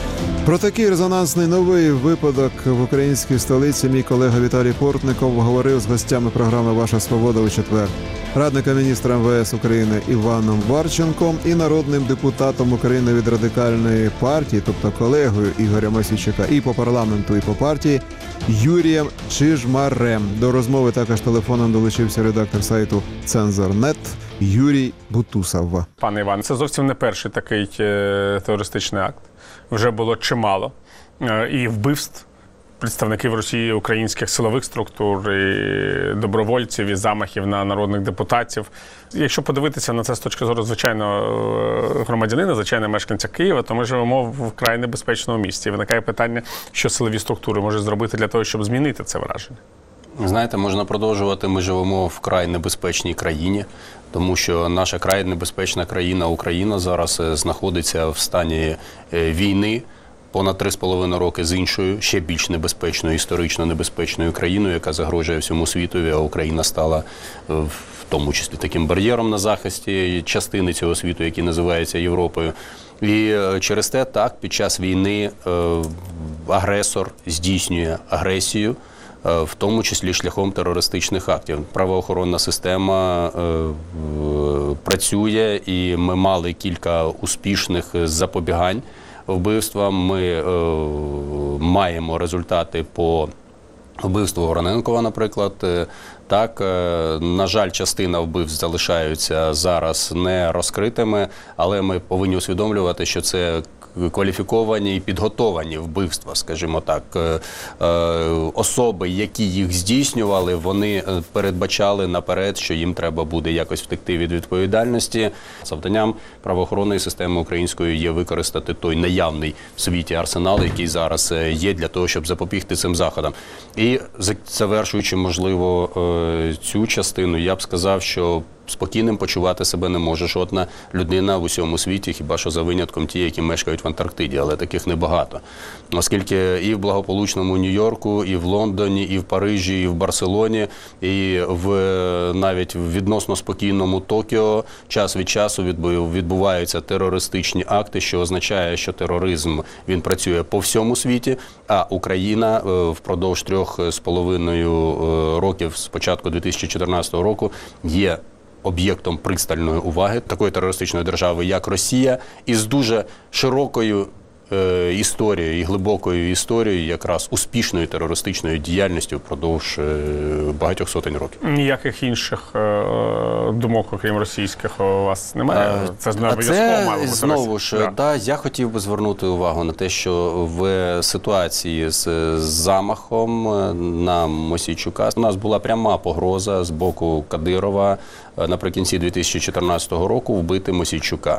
Про такий резонансний новий випадок в українській столиці мій колега Віталій Портников говорив з гостями програми «Ваша свобода» у четвер. Радником міністра МВС України Іваном Варченком і народним депутатом України від Радикальної партії, тобто колегою Ігоря Мосійчука і по парламенту, і по партії, Юрієм Чижмарем. До розмови також телефоном долучився редактор сайту «Цензор.нет» Юрій Бутусов. Пане Іване, це зовсім не перший такий терористичний акт. Вже було чимало і вбивств представників Росії, українських силових структур, і добровольців, і замахів на народних депутатів. Якщо подивитися на це з точки зору звичайного громадянина, звичайного мешканця Києва, то ми живемо в вкрай небезпечному місці. І виникає питання, що силові структури можуть зробити для того, щоб змінити це враження. Знаєте, можна продовжувати. Ми живемо в вкрай небезпечній країні, тому що наша край небезпечна країна, Україна, зараз знаходиться в стані війни понад 3,5 роки з іншою, ще більш небезпечною, історично небезпечною країною, яка загрожує всьому світові, а Україна стала в тому числі таким бар'єром на захисті частини цього світу, який називається Європою. І через те, так, під час війни агресор здійснює агресію, в тому числі шляхом терористичних актів. Правоохоронна система працює, і ми мали кілька успішних запобігань вбивствам. Ми маємо результати по вбивству Вороненкова, наприклад. Так, на жаль, частина вбивств залишаються зараз не розкритими, але ми повинні усвідомлювати, що це кваліфіковані і підготовані вбивства, скажімо так. Особи, які їх здійснювали, вони передбачали наперед, що їм треба буде якось втекти від відповідальності. Завданням правоохоронної системи української є використати той наявний в світі арсенал, який зараз є для того, щоб запобігти цим заходам. І завершуючи, можливо, цю частину, я б сказав, що спокійним почувати себе не може жодна людина в усьому світі, хіба що за винятком ті, які мешкають в Антарктиді, але таких небагато. Оскільки і в благополучному Нью-Йорку, і в Лондоні, і в Парижі, і в Барселоні, і навіть в відносно спокійному Токіо час від часу відбуваються терористичні акти, що означає, що тероризм, він працює по всьому світі, а Україна впродовж 3,5 років, з початку 2014 року, є об'єктом пристальної уваги такої терористичної держави, як Росія, із дуже широкою історією і глибокою історією якраз успішної терористичної діяльності впродовж багатьох сотень років. Ніяких інших думок, окрім російських, у вас немає? Це ж не обов'язково мало бути. Знову ж, я хотів би звернути увагу на те, що в ситуації з замахом на Мосійчука у нас була пряма погроза з боку Кадирова наприкінці 2014 року вбити Мосійчука.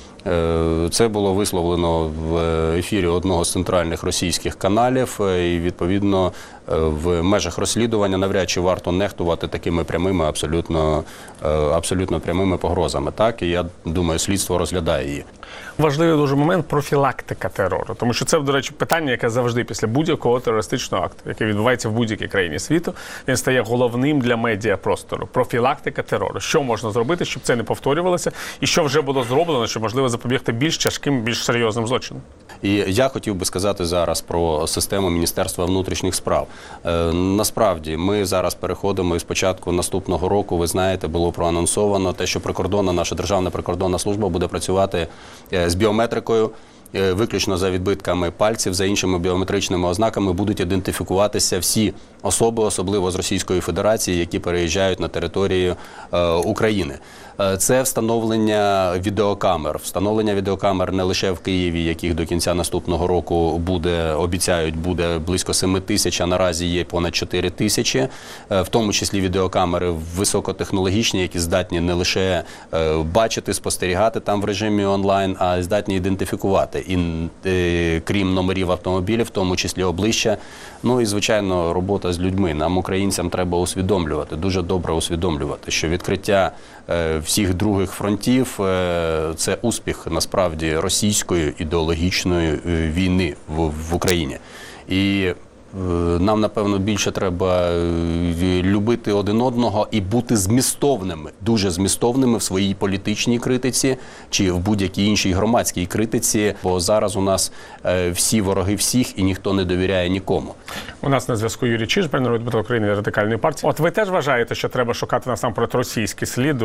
Це було висловлено в ефірі одного з центральних російських каналів, і, відповідно, в межах розслідування навряд чи варто нехтувати такими прямими, абсолютно прямими погрозами. Так, і я думаю, слідство розглядає її. Важливий дуже момент – профілактика терору. Тому що це, до речі, питання, яке завжди після будь-якого терористичного акту, який відбувається в будь-якій країні світу, він стає головним для медіапростору. Профілактика терору. Що можна зробити, щоб це не повторювалося? І що вже було зроблено, щоб, можливо, запобігти більш тяжким, більш серйозним злочинам? І я хотів би сказати зараз про систему Міністерства внутрішніх справ. Насправді, ми зараз переходимо, і з початку наступного року, ви знаєте, було проанонсовано те, що наша Державна прикордонна служба буде працювати з біометрикою, виключно за відбитками пальців, за іншими біометричними ознаками будуть ідентифікуватися всі особи, особливо з Російської Федерації, які переїжджають на територію України. Це встановлення відеокамер не лише в Києві, яких до кінця наступного року обіцяють, буде близько 7 тисяч, а наразі є понад 4 тисячі, в тому числі відеокамери високотехнологічні, які здатні не лише бачити, спостерігати там в режимі онлайн, а здатні ідентифікувати, і крім номерів автомобілів, в тому числі обличчя. Ну і, звичайно, робота з людьми. Нам, українцям, треба усвідомлювати, дуже добре усвідомлювати, що відкриття всіх других фронтів – це успіх, насправді, російської ідеологічної війни в Україні. І Нам, напевно, більше треба любити один одного і бути змістовними, дуже змістовними в своїй політичній критиці чи в будь-якій іншій громадській критиці, бо зараз у нас всі вороги всіх і ніхто не довіряє нікому. У нас на зв'язку Юрій Чижмарь, народний депутат України від Радикальної партії. От ви теж вважаєте, що треба шукати насамперед російський слід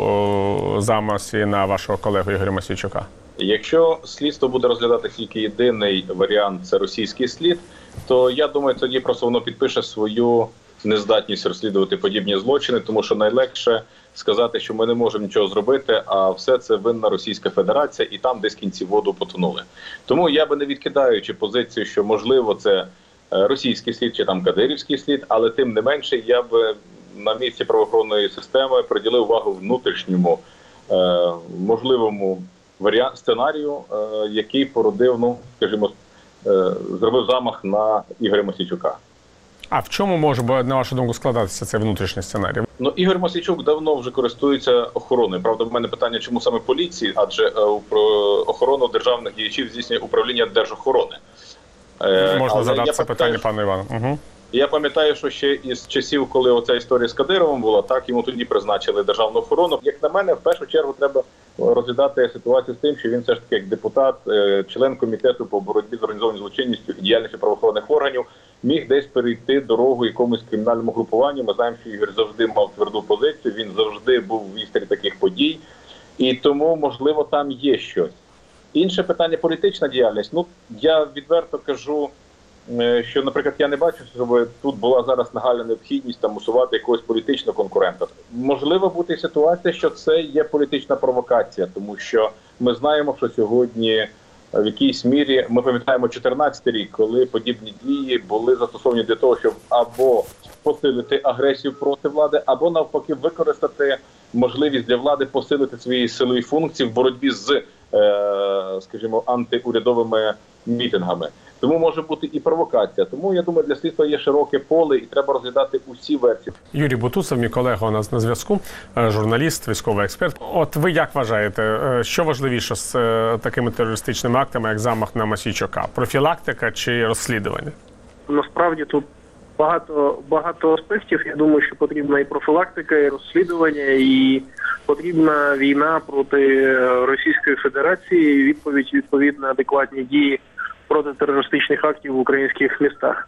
у замисі на вашого колегу Ігоря Мосійчука? Якщо слідство буде розглядати тільки єдиний варіант – це російський слід, то я думаю, тоді просто воно підпише свою нездатність розслідувати подібні злочини, тому що найлегше сказати, що ми не можемо нічого зробити, а все це винна Російська Федерація, і там десь в кінці воду потонули. Тому я би не відкидаючи позицію, що можливо це російський слід чи там кадирівський слід, але тим не менше я би на місці правоохоронної системи приділив увагу внутрішньому можливому сценарію, який породив, скажімо, зробив замах на Ігоря Мосійчука. А в чому може, на вашу думку, складатися цей внутрішній сценарій? Ігор Мосійчук давно вже користується охороною. Правда, в мене питання, чому саме поліції, адже охорону державних діячів здійснює управління держохорони. Можна задати це питання пану Івану. Угу. Я пам'ятаю, що ще із часів, коли оця історія з Кадировим була, так йому тоді призначили державну охорону. Як на мене, в першу чергу треба розглядати ситуацію з тим, що він все ж таки як депутат, член комітету по боротьбі з організованою злочинністю і діяльністю правоохоронних органів, міг десь перейти дорогу якомусь кримінальному групуванню. Ми знаємо, що Ігор завжди мав тверду позицію, він завжди був в вістрі таких подій. І тому, можливо, там є щось. Інше питання – політична діяльність. Я відверто кажу, що, наприклад, я не бачу, щоб тут була зараз нагальна необхідність там усувати якогось політичного конкурента. Можливо бути ситуація, що це є політична провокація, тому що ми знаємо, що сьогодні в якійсь мірі, ми пам'ятаємо 2014 рік, коли подібні дії були застосовані для того, щоб або посилити агресію проти влади, або навпаки використати можливість для влади посилити свої силові функції в боротьбі з, скажімо, антиурядовими мітингами. Тому може бути і провокація. Тому, я думаю, для слідства є широке поле і треба розглядати усі версії. Юрій Бутусов, мій колега у нас на зв'язку, журналіст, військовий експерт. От ви як вважаєте, що важливіше з такими терористичними актами, як замах на Мосійчука? Профілактика чи розслідування? Насправді тут багато аспектів. Я думаю, що потрібна і профілактика, і розслідування, і потрібна війна проти Російської Федерації, і відповідно адекватні дії проти терористичних актів в українських містах.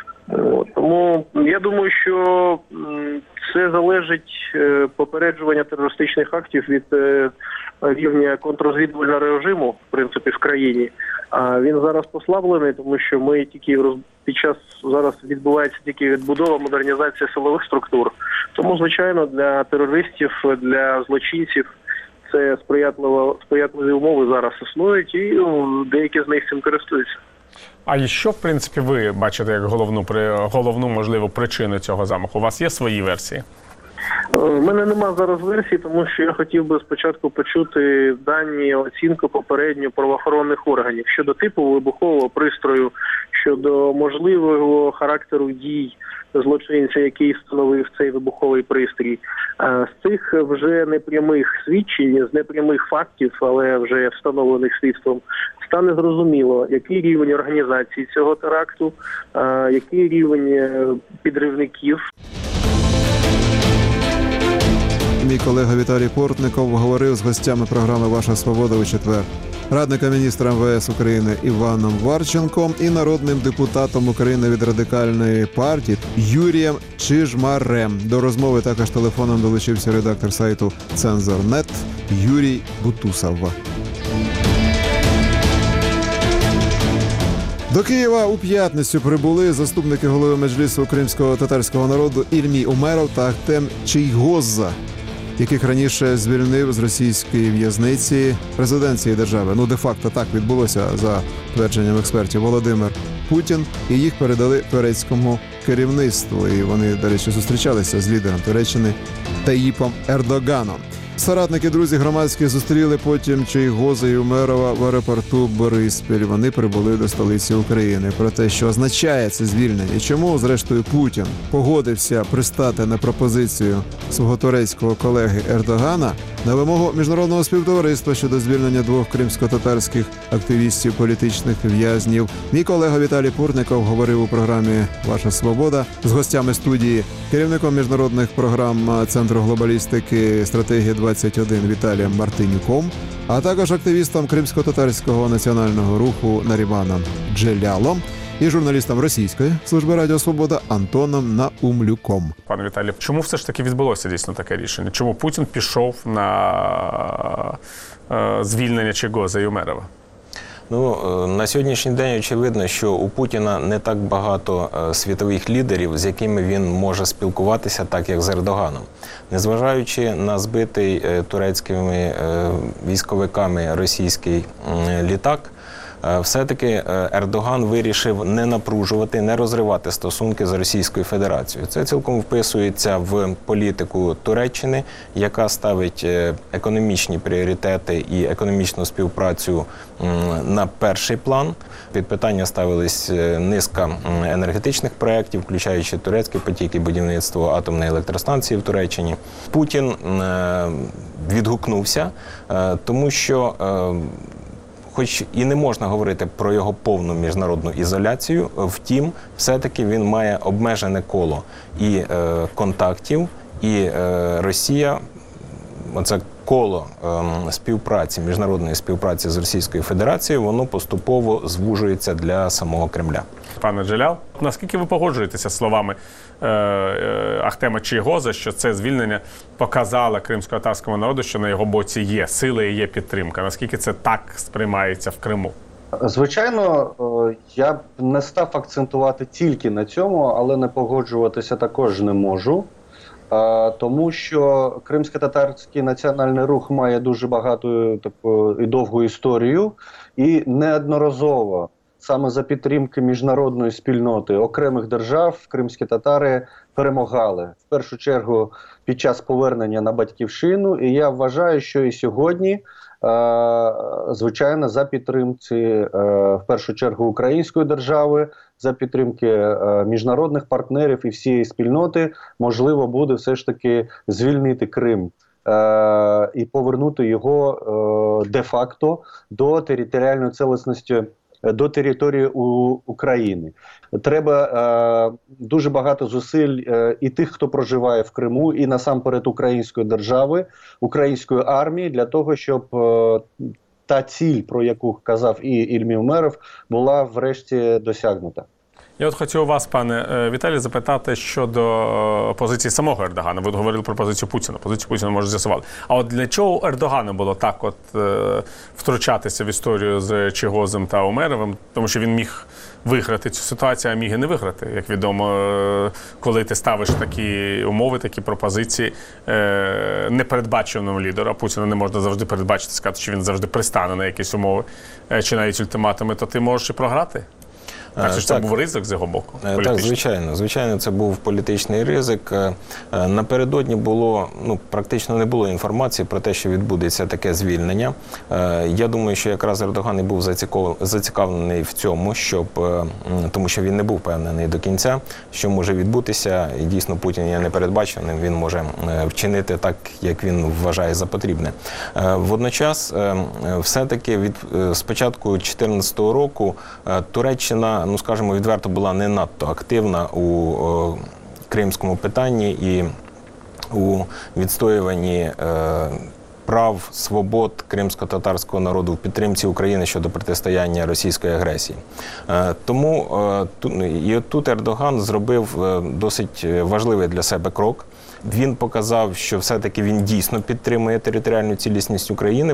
Тому я думаю, що це залежить попереджування терористичних актів від рівня контррозвідувального режиму, в принципі, в країні. А він зараз послаблений, тому що ми тільки під час зараз відбувається тільки відбудова, модернізація силових структур. Тому, звичайно, для терористів, для злочинців це сприятливі умови зараз існують, і деякі з них цим користуються. А і що, в принципі, ви бачите як головну, можливо, причину цього замаху? У вас є свої версії? У мене нема зараз версії, тому що я хотів би спочатку почути дані, оцінку попередньо правоохоронних органів щодо типу вибухового пристрою, щодо можливого характеру дій злочинця, який встановив цей вибуховий пристрій. З цих вже непрямих свідчень, з непрямих фактів, але вже встановлених слідством, стане зрозуміло, який рівень організації цього теракту, який рівень підривників. Мій колега Віталій Портников говорив з гостями програми «Ваша свобода» у четвер. Радником міністра МВС України Іваном Варченком і народним депутатом України від Радикальної партії Юрієм Чижмарем. До розмови також телефоном долучився редактор сайту «Цензор.нет» Юрій Бутусов. До Києва у п'ятницю прибули заступники голови Меджлісу кримського татарського народу Ільмій Умеров та Ахтем Чийгоза, яких раніше звільнив з російської в'язниці президент цієї держави. Де-факто так відбулося, за твердженням експертів, Володимир Путін, і їх передали турецькому керівництву. І вони, до речі, зустрічалися з лідером Туреччини Таїпом Ердоганом. Соратники, друзі громадські зустріли потім Чийгоза і Умерова в аеропорту Бориспіль. Вони прибули до столиці України. Про те, що означає це звільнення і чому, зрештою, Путін погодився пристати на пропозицію свого турецького колеги Ердогана, На вимогу міжнародного співтовариства щодо звільнення 2 кримсько-татарських активістів, політичних в'язнів, мій колега Віталій Пурников говорив у програмі «Ваша свобода» з гостями студії, керівником міжнародних програм Центру глобалістики «Стратегія-21» Віталієм Мартинюком, а також активістом кримсько-татарського національного руху Наріманом Джелялом і журналістом Російської служби Радіо Свобода Антоном Наумлюком. Пане Віталій, чому все ж таки відбулося дійсно таке рішення? Чому Путін пішов на звільнення Чийгоза і Умерова? На сьогоднішній день очевидно, що у Путіна не так багато світових лідерів, з якими він може спілкуватися, так як з Ердоганом. Незважаючи на збитий турецькими військовиками російський літак, все-таки Ердоган вирішив не напружувати, не розривати стосунки з Російською Федерацією. Це цілком вписується в політику Туреччини, яка ставить економічні пріоритети і економічну співпрацю на перший план. Під питання ставились низка енергетичних проєктів, включаючи турецький потік і будівництво атомної електростанції в Туреччині. Путін відгукнувся, тому що хоч і не можна говорити про його повну міжнародну ізоляцію, втім, все-таки він має обмежене коло і контактів, і Росія, оце коло співпраці, міжнародної співпраці з Російською Федерацією, воно поступово звужується для самого Кремля. Пане Джелял, наскільки ви погоджуєтеся з словами Ахтема Чийгоза, що це звільнення показало кримсько-татарському народу, що на його боці є сила і є підтримка? Наскільки це так сприймається в Криму? Звичайно, я б не став акцентувати тільки на цьому, але не погоджуватися також не можу. Тому що кримсько-татарський національний рух має дуже багату таку і довгу історію, і неодноразово саме за підтримки міжнародної спільноти окремих держав кримські татари перемагали. В першу чергу під час повернення на батьківщину, і я вважаю, що і сьогодні, звичайно, за підтримки в першу чергу української держави, за підтримки міжнародних партнерів і всієї спільноти, можливо буде все ж таки звільнити Крим і повернути його де-факто до територіальної цілісності, до території України. Треба дуже багато зусиль і тих, хто проживає в Криму, і насамперед української держави, української армії, для того, щоб та ціль, про яку казав і Ільмі Умеров, була врешті досягнута. Я от хотів вас, пане Віталій, запитати щодо позиції самого Ердогана. Ви говорили про позицію Путіна. Позицію Путіна, може, з'ясували. А от для чого Ердогану було так от втручатися в історію з Чийгозом та Умеровим? Тому що він міг виграти цю ситуацію, а міг і не виграти. Як відомо, коли ти ставиш такі умови, такі пропозиції непередбаченому лідеру, а Путіна не можна завжди передбачити, сказати, що він завжди пристане на якісь умови чи навіть ультиматуми, то ти можеш і програти. Так, що це був ризик з його боку? Так, звичайно, це був політичний ризик. Напередодні було, практично не було інформації про те, що відбудеться таке звільнення. Я думаю, що якраз Ердоган і був зацікавлений в цьому, тому що він не був впевнений до кінця, що може відбутися. І дійсно Путін є непередбаченим, він може вчинити так, як він вважає за потрібне. Водночас, все-таки з початку 2014 року Туреччина, скажімо, відверто була не надто активна у кримському питанні і у відстоюванні прав, свобод кримсько-татарського народу в підтримці України щодо протистояння російської агресії. Тому і тут Ердоган зробив досить важливий для себе крок. Він показав, що все-таки він дійсно підтримує територіальну цілісність України.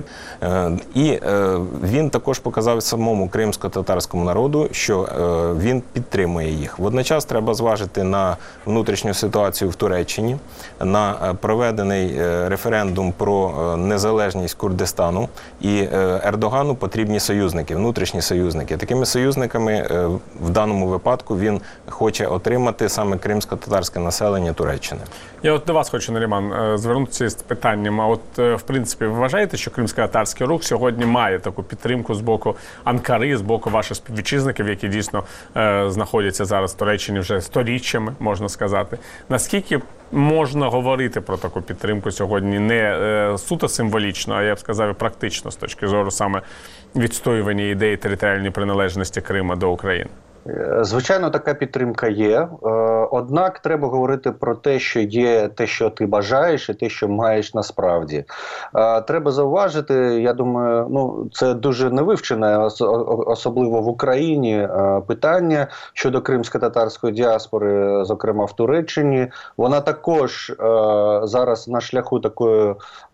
І він також показав самому кримсько-татарському народу, що він підтримує їх. Водночас треба зважити на внутрішню ситуацію в Туреччині, на проведений референдум про незалежність Курдистану. І Ердогану потрібні союзники, внутрішні союзники. Такими союзниками в даному випадку він хоче отримати саме кримсько-татарське населення Туреччини. Я от до вас хочу, Наріман, звернутися з питанням. А от, в принципі, ви вважаєте, що кримськотатарський рух сьогодні має таку підтримку з боку Анкари, з боку ваших співвітчизників, які дійсно знаходяться зараз в Туреччині вже сторіччями, можна сказати. Наскільки можна говорити про таку підтримку сьогодні не суто символічно, а я б сказав, і практично з точки зору саме відстоювання ідеї територіальної приналежності Криму до України? Звичайно, така підтримка є. Однак треба говорити про те, що є те, що ти бажаєш, і те, що маєш насправді. Треба зауважити, я думаю, це дуже невивчене, особливо в Україні, питання щодо кримсько-татарської діаспори, зокрема в Туреччині. Вона також зараз на шляху такої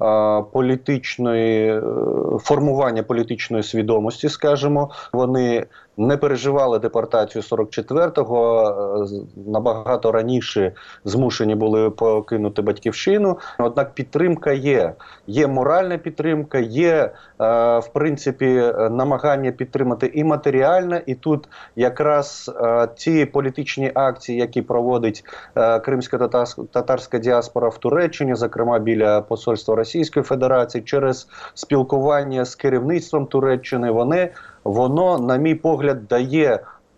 формування політичної свідомості, скажімо. Вони не переживали депортацію 44-го, набагато раніше змушені були покинути батьківщину. Однак підтримка є. Є моральна підтримка, є, в принципі, намагання підтримати і матеріально, і тут якраз ті політичні акції, які проводить кримсько-татарська діаспора в Туреччині, зокрема біля посольства Російської Федерації, через спілкування з керівництвом Туреччини, воно, на мій погляд, дає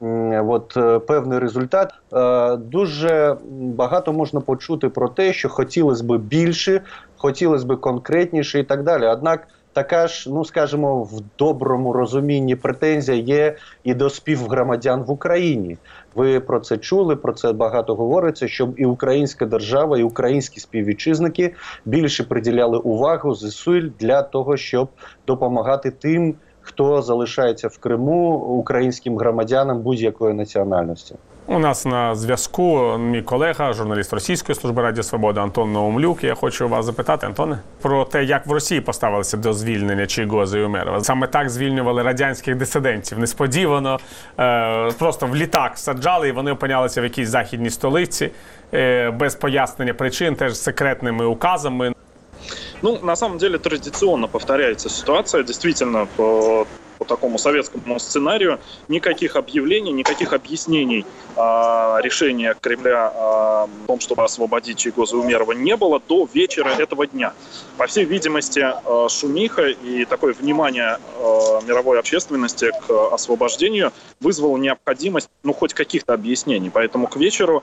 певний результат. Дуже багато можна почути про те, що хотілося б більше, хотілося б конкретніше і так далі. Однак така ж, скажімо, в доброму розумінні претензія є і до співгромадян в Україні. Ви про це чули, про це багато говориться, щоб і українська держава, і українські співвітчизники більше приділяли увагу, зусиль для того, щоб допомагати тим, хто залишається в Криму, українським громадянам будь-якої національності. У нас на зв'язку мій колега, журналіст Російської служби Радіо Свобода Антон Наумлюк. Я хочу вас запитати, Антоне, про те, як в Росії поставилися до звільнення Чийгоза і Умерова. Саме так звільнювали радянських дисидентів. Несподівано, просто в літак саджали, і вони опинялися в якійсь західній столиці, без пояснення причин, теж секретними указами. На самом деле традиционно повторяется ситуация. Действительно, по такому советскому сценарию никаких объявлений, никаких объяснений решения Кремля о том, чтобы освободить Чийгоза и Умерова, не было до вечера этого дня. По всей видимости, шумиха и такое внимание мировой общественности к освобождению вызвало необходимость, хоть каких-то объяснений. Поэтому к вечеру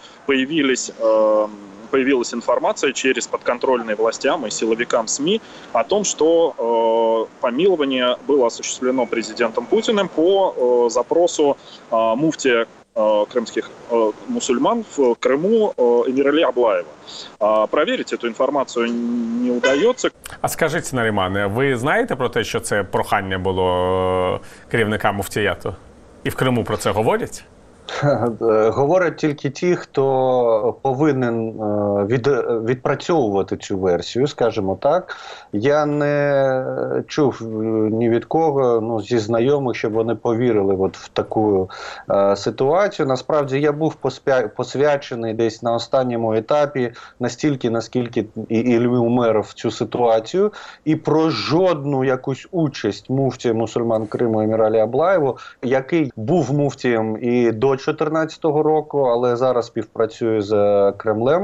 появилась информация через подконтрольные властям и силовикам СМИ о том, что помилование было осуществлено президентом Путиным по запросу муфтия крымских мусульман в Крыму Эмирали Аблаева. Проверить эту информацию не удается. А скажіть, Нарімане, ви знаєте про те, що це прохання було керівника муфтіяту? І в Криму про це говорять? Говорять тільки ті, хто повинен відпрацьовувати цю версію, скажімо так. Я не чув ні від кого, зі знайомих, щоб вони повірили в таку ситуацію. Насправді, я був посвячений десь на останньому етапі настільки, наскільки і Ільмі Умеров в цю ситуацію, і про жодну якусь участь муфтія мусульман Криму Еміралі Аблаєву, який був муфтієм і до 2014 року, але зараз співпрацює з Кремлем,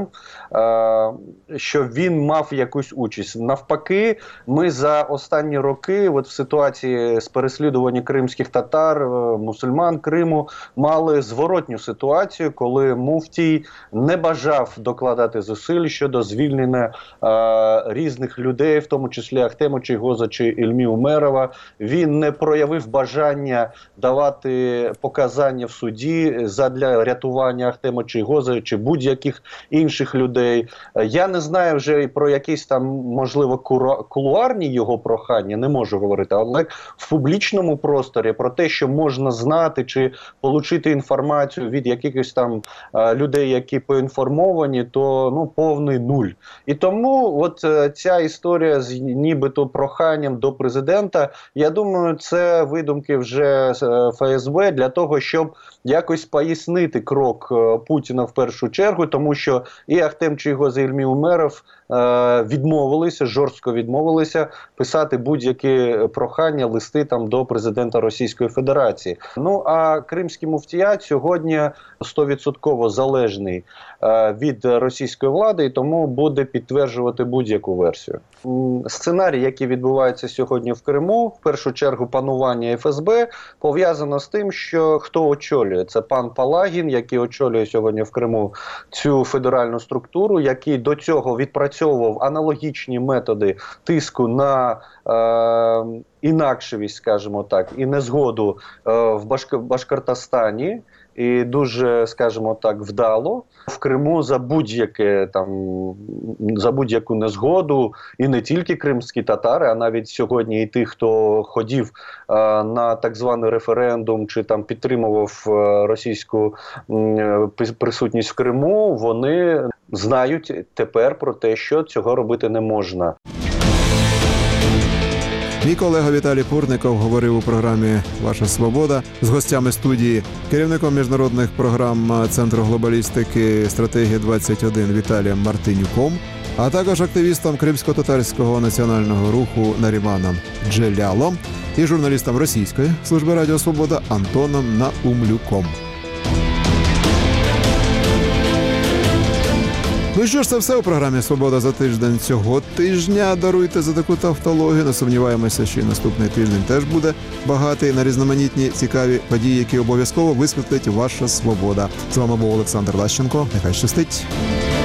що він мав якусь участь. Навпаки, ми за останні роки в ситуації з переслідування кримських татар, мусульман Криму, мали зворотню ситуацію, коли муфтій не бажав докладати зусиль щодо звільнення різних людей, в тому числі Ахтема Чийгоза чи Ільмі Умерова. Він не проявив бажання давати показання в суді задля рятування Ахтема Чийгоза чи будь-яких інших людей. Я не знаю вже про якісь там, можливо, кулуарні його прохання, не можу говорити, але в публічному просторі про те, що можна знати чи отримати інформацію від якихось там людей, які поінформовані, то повний нуль. І тому ця історія з нібито проханням до президента, я думаю, це видумки вже ФСБ для того, щоб якось пояснити крок Путіна в першу чергу, тому що і Ахтем Чийгоз, і Ільмі Умеров відмовилися, жорстко відмовилися писати будь-які прохання, листи там до президента Російської Федерації. Ну а кримський муфтіят сьогодні 100% залежний від російської влади, і тому буде підтверджувати будь-яку версію. Сценарій, який відбувається сьогодні в Криму, в першу чергу панування ФСБ, пов'язано з тим, що хто очолює. Це пан Палагін, який очолює сьогодні в Криму цю федеральну структуру, який до цього відпрацьовував аналогічні методи тиску на інакшість, скажімо так, і незгоду в Башкортостані, і дуже, скажімо так, вдало. В Криму за будь-яку незгоду, і не тільки кримські татари, а навіть сьогодні і ті, хто ходив на так званий референдум, чи там підтримував російську присутність в Криму, вони знають тепер про те, що цього робити не можна. Мій колега Віталій Пурников говорив у програмі «Ваша свобода» з гостями студії, керівником міжнародних програм Центру глобалістики «Стратегія-21» Віталієм Мартинюком, а також активістом Кримсько-татарського національного руху Наріманом Джелялом і журналістом Російської служби Радіо Свобода Антоном Наумлюком. Ну що ж, це все у програмі «Свобода за тиждень» цього тижня. Даруйте за таку тавтологію. Не сумніваємося, що і наступний тиждень теж буде багатий на різноманітні цікаві події, які обов'язково висвітлить ваша свобода. З вами був Олександр Лащенко. Нехай щастить!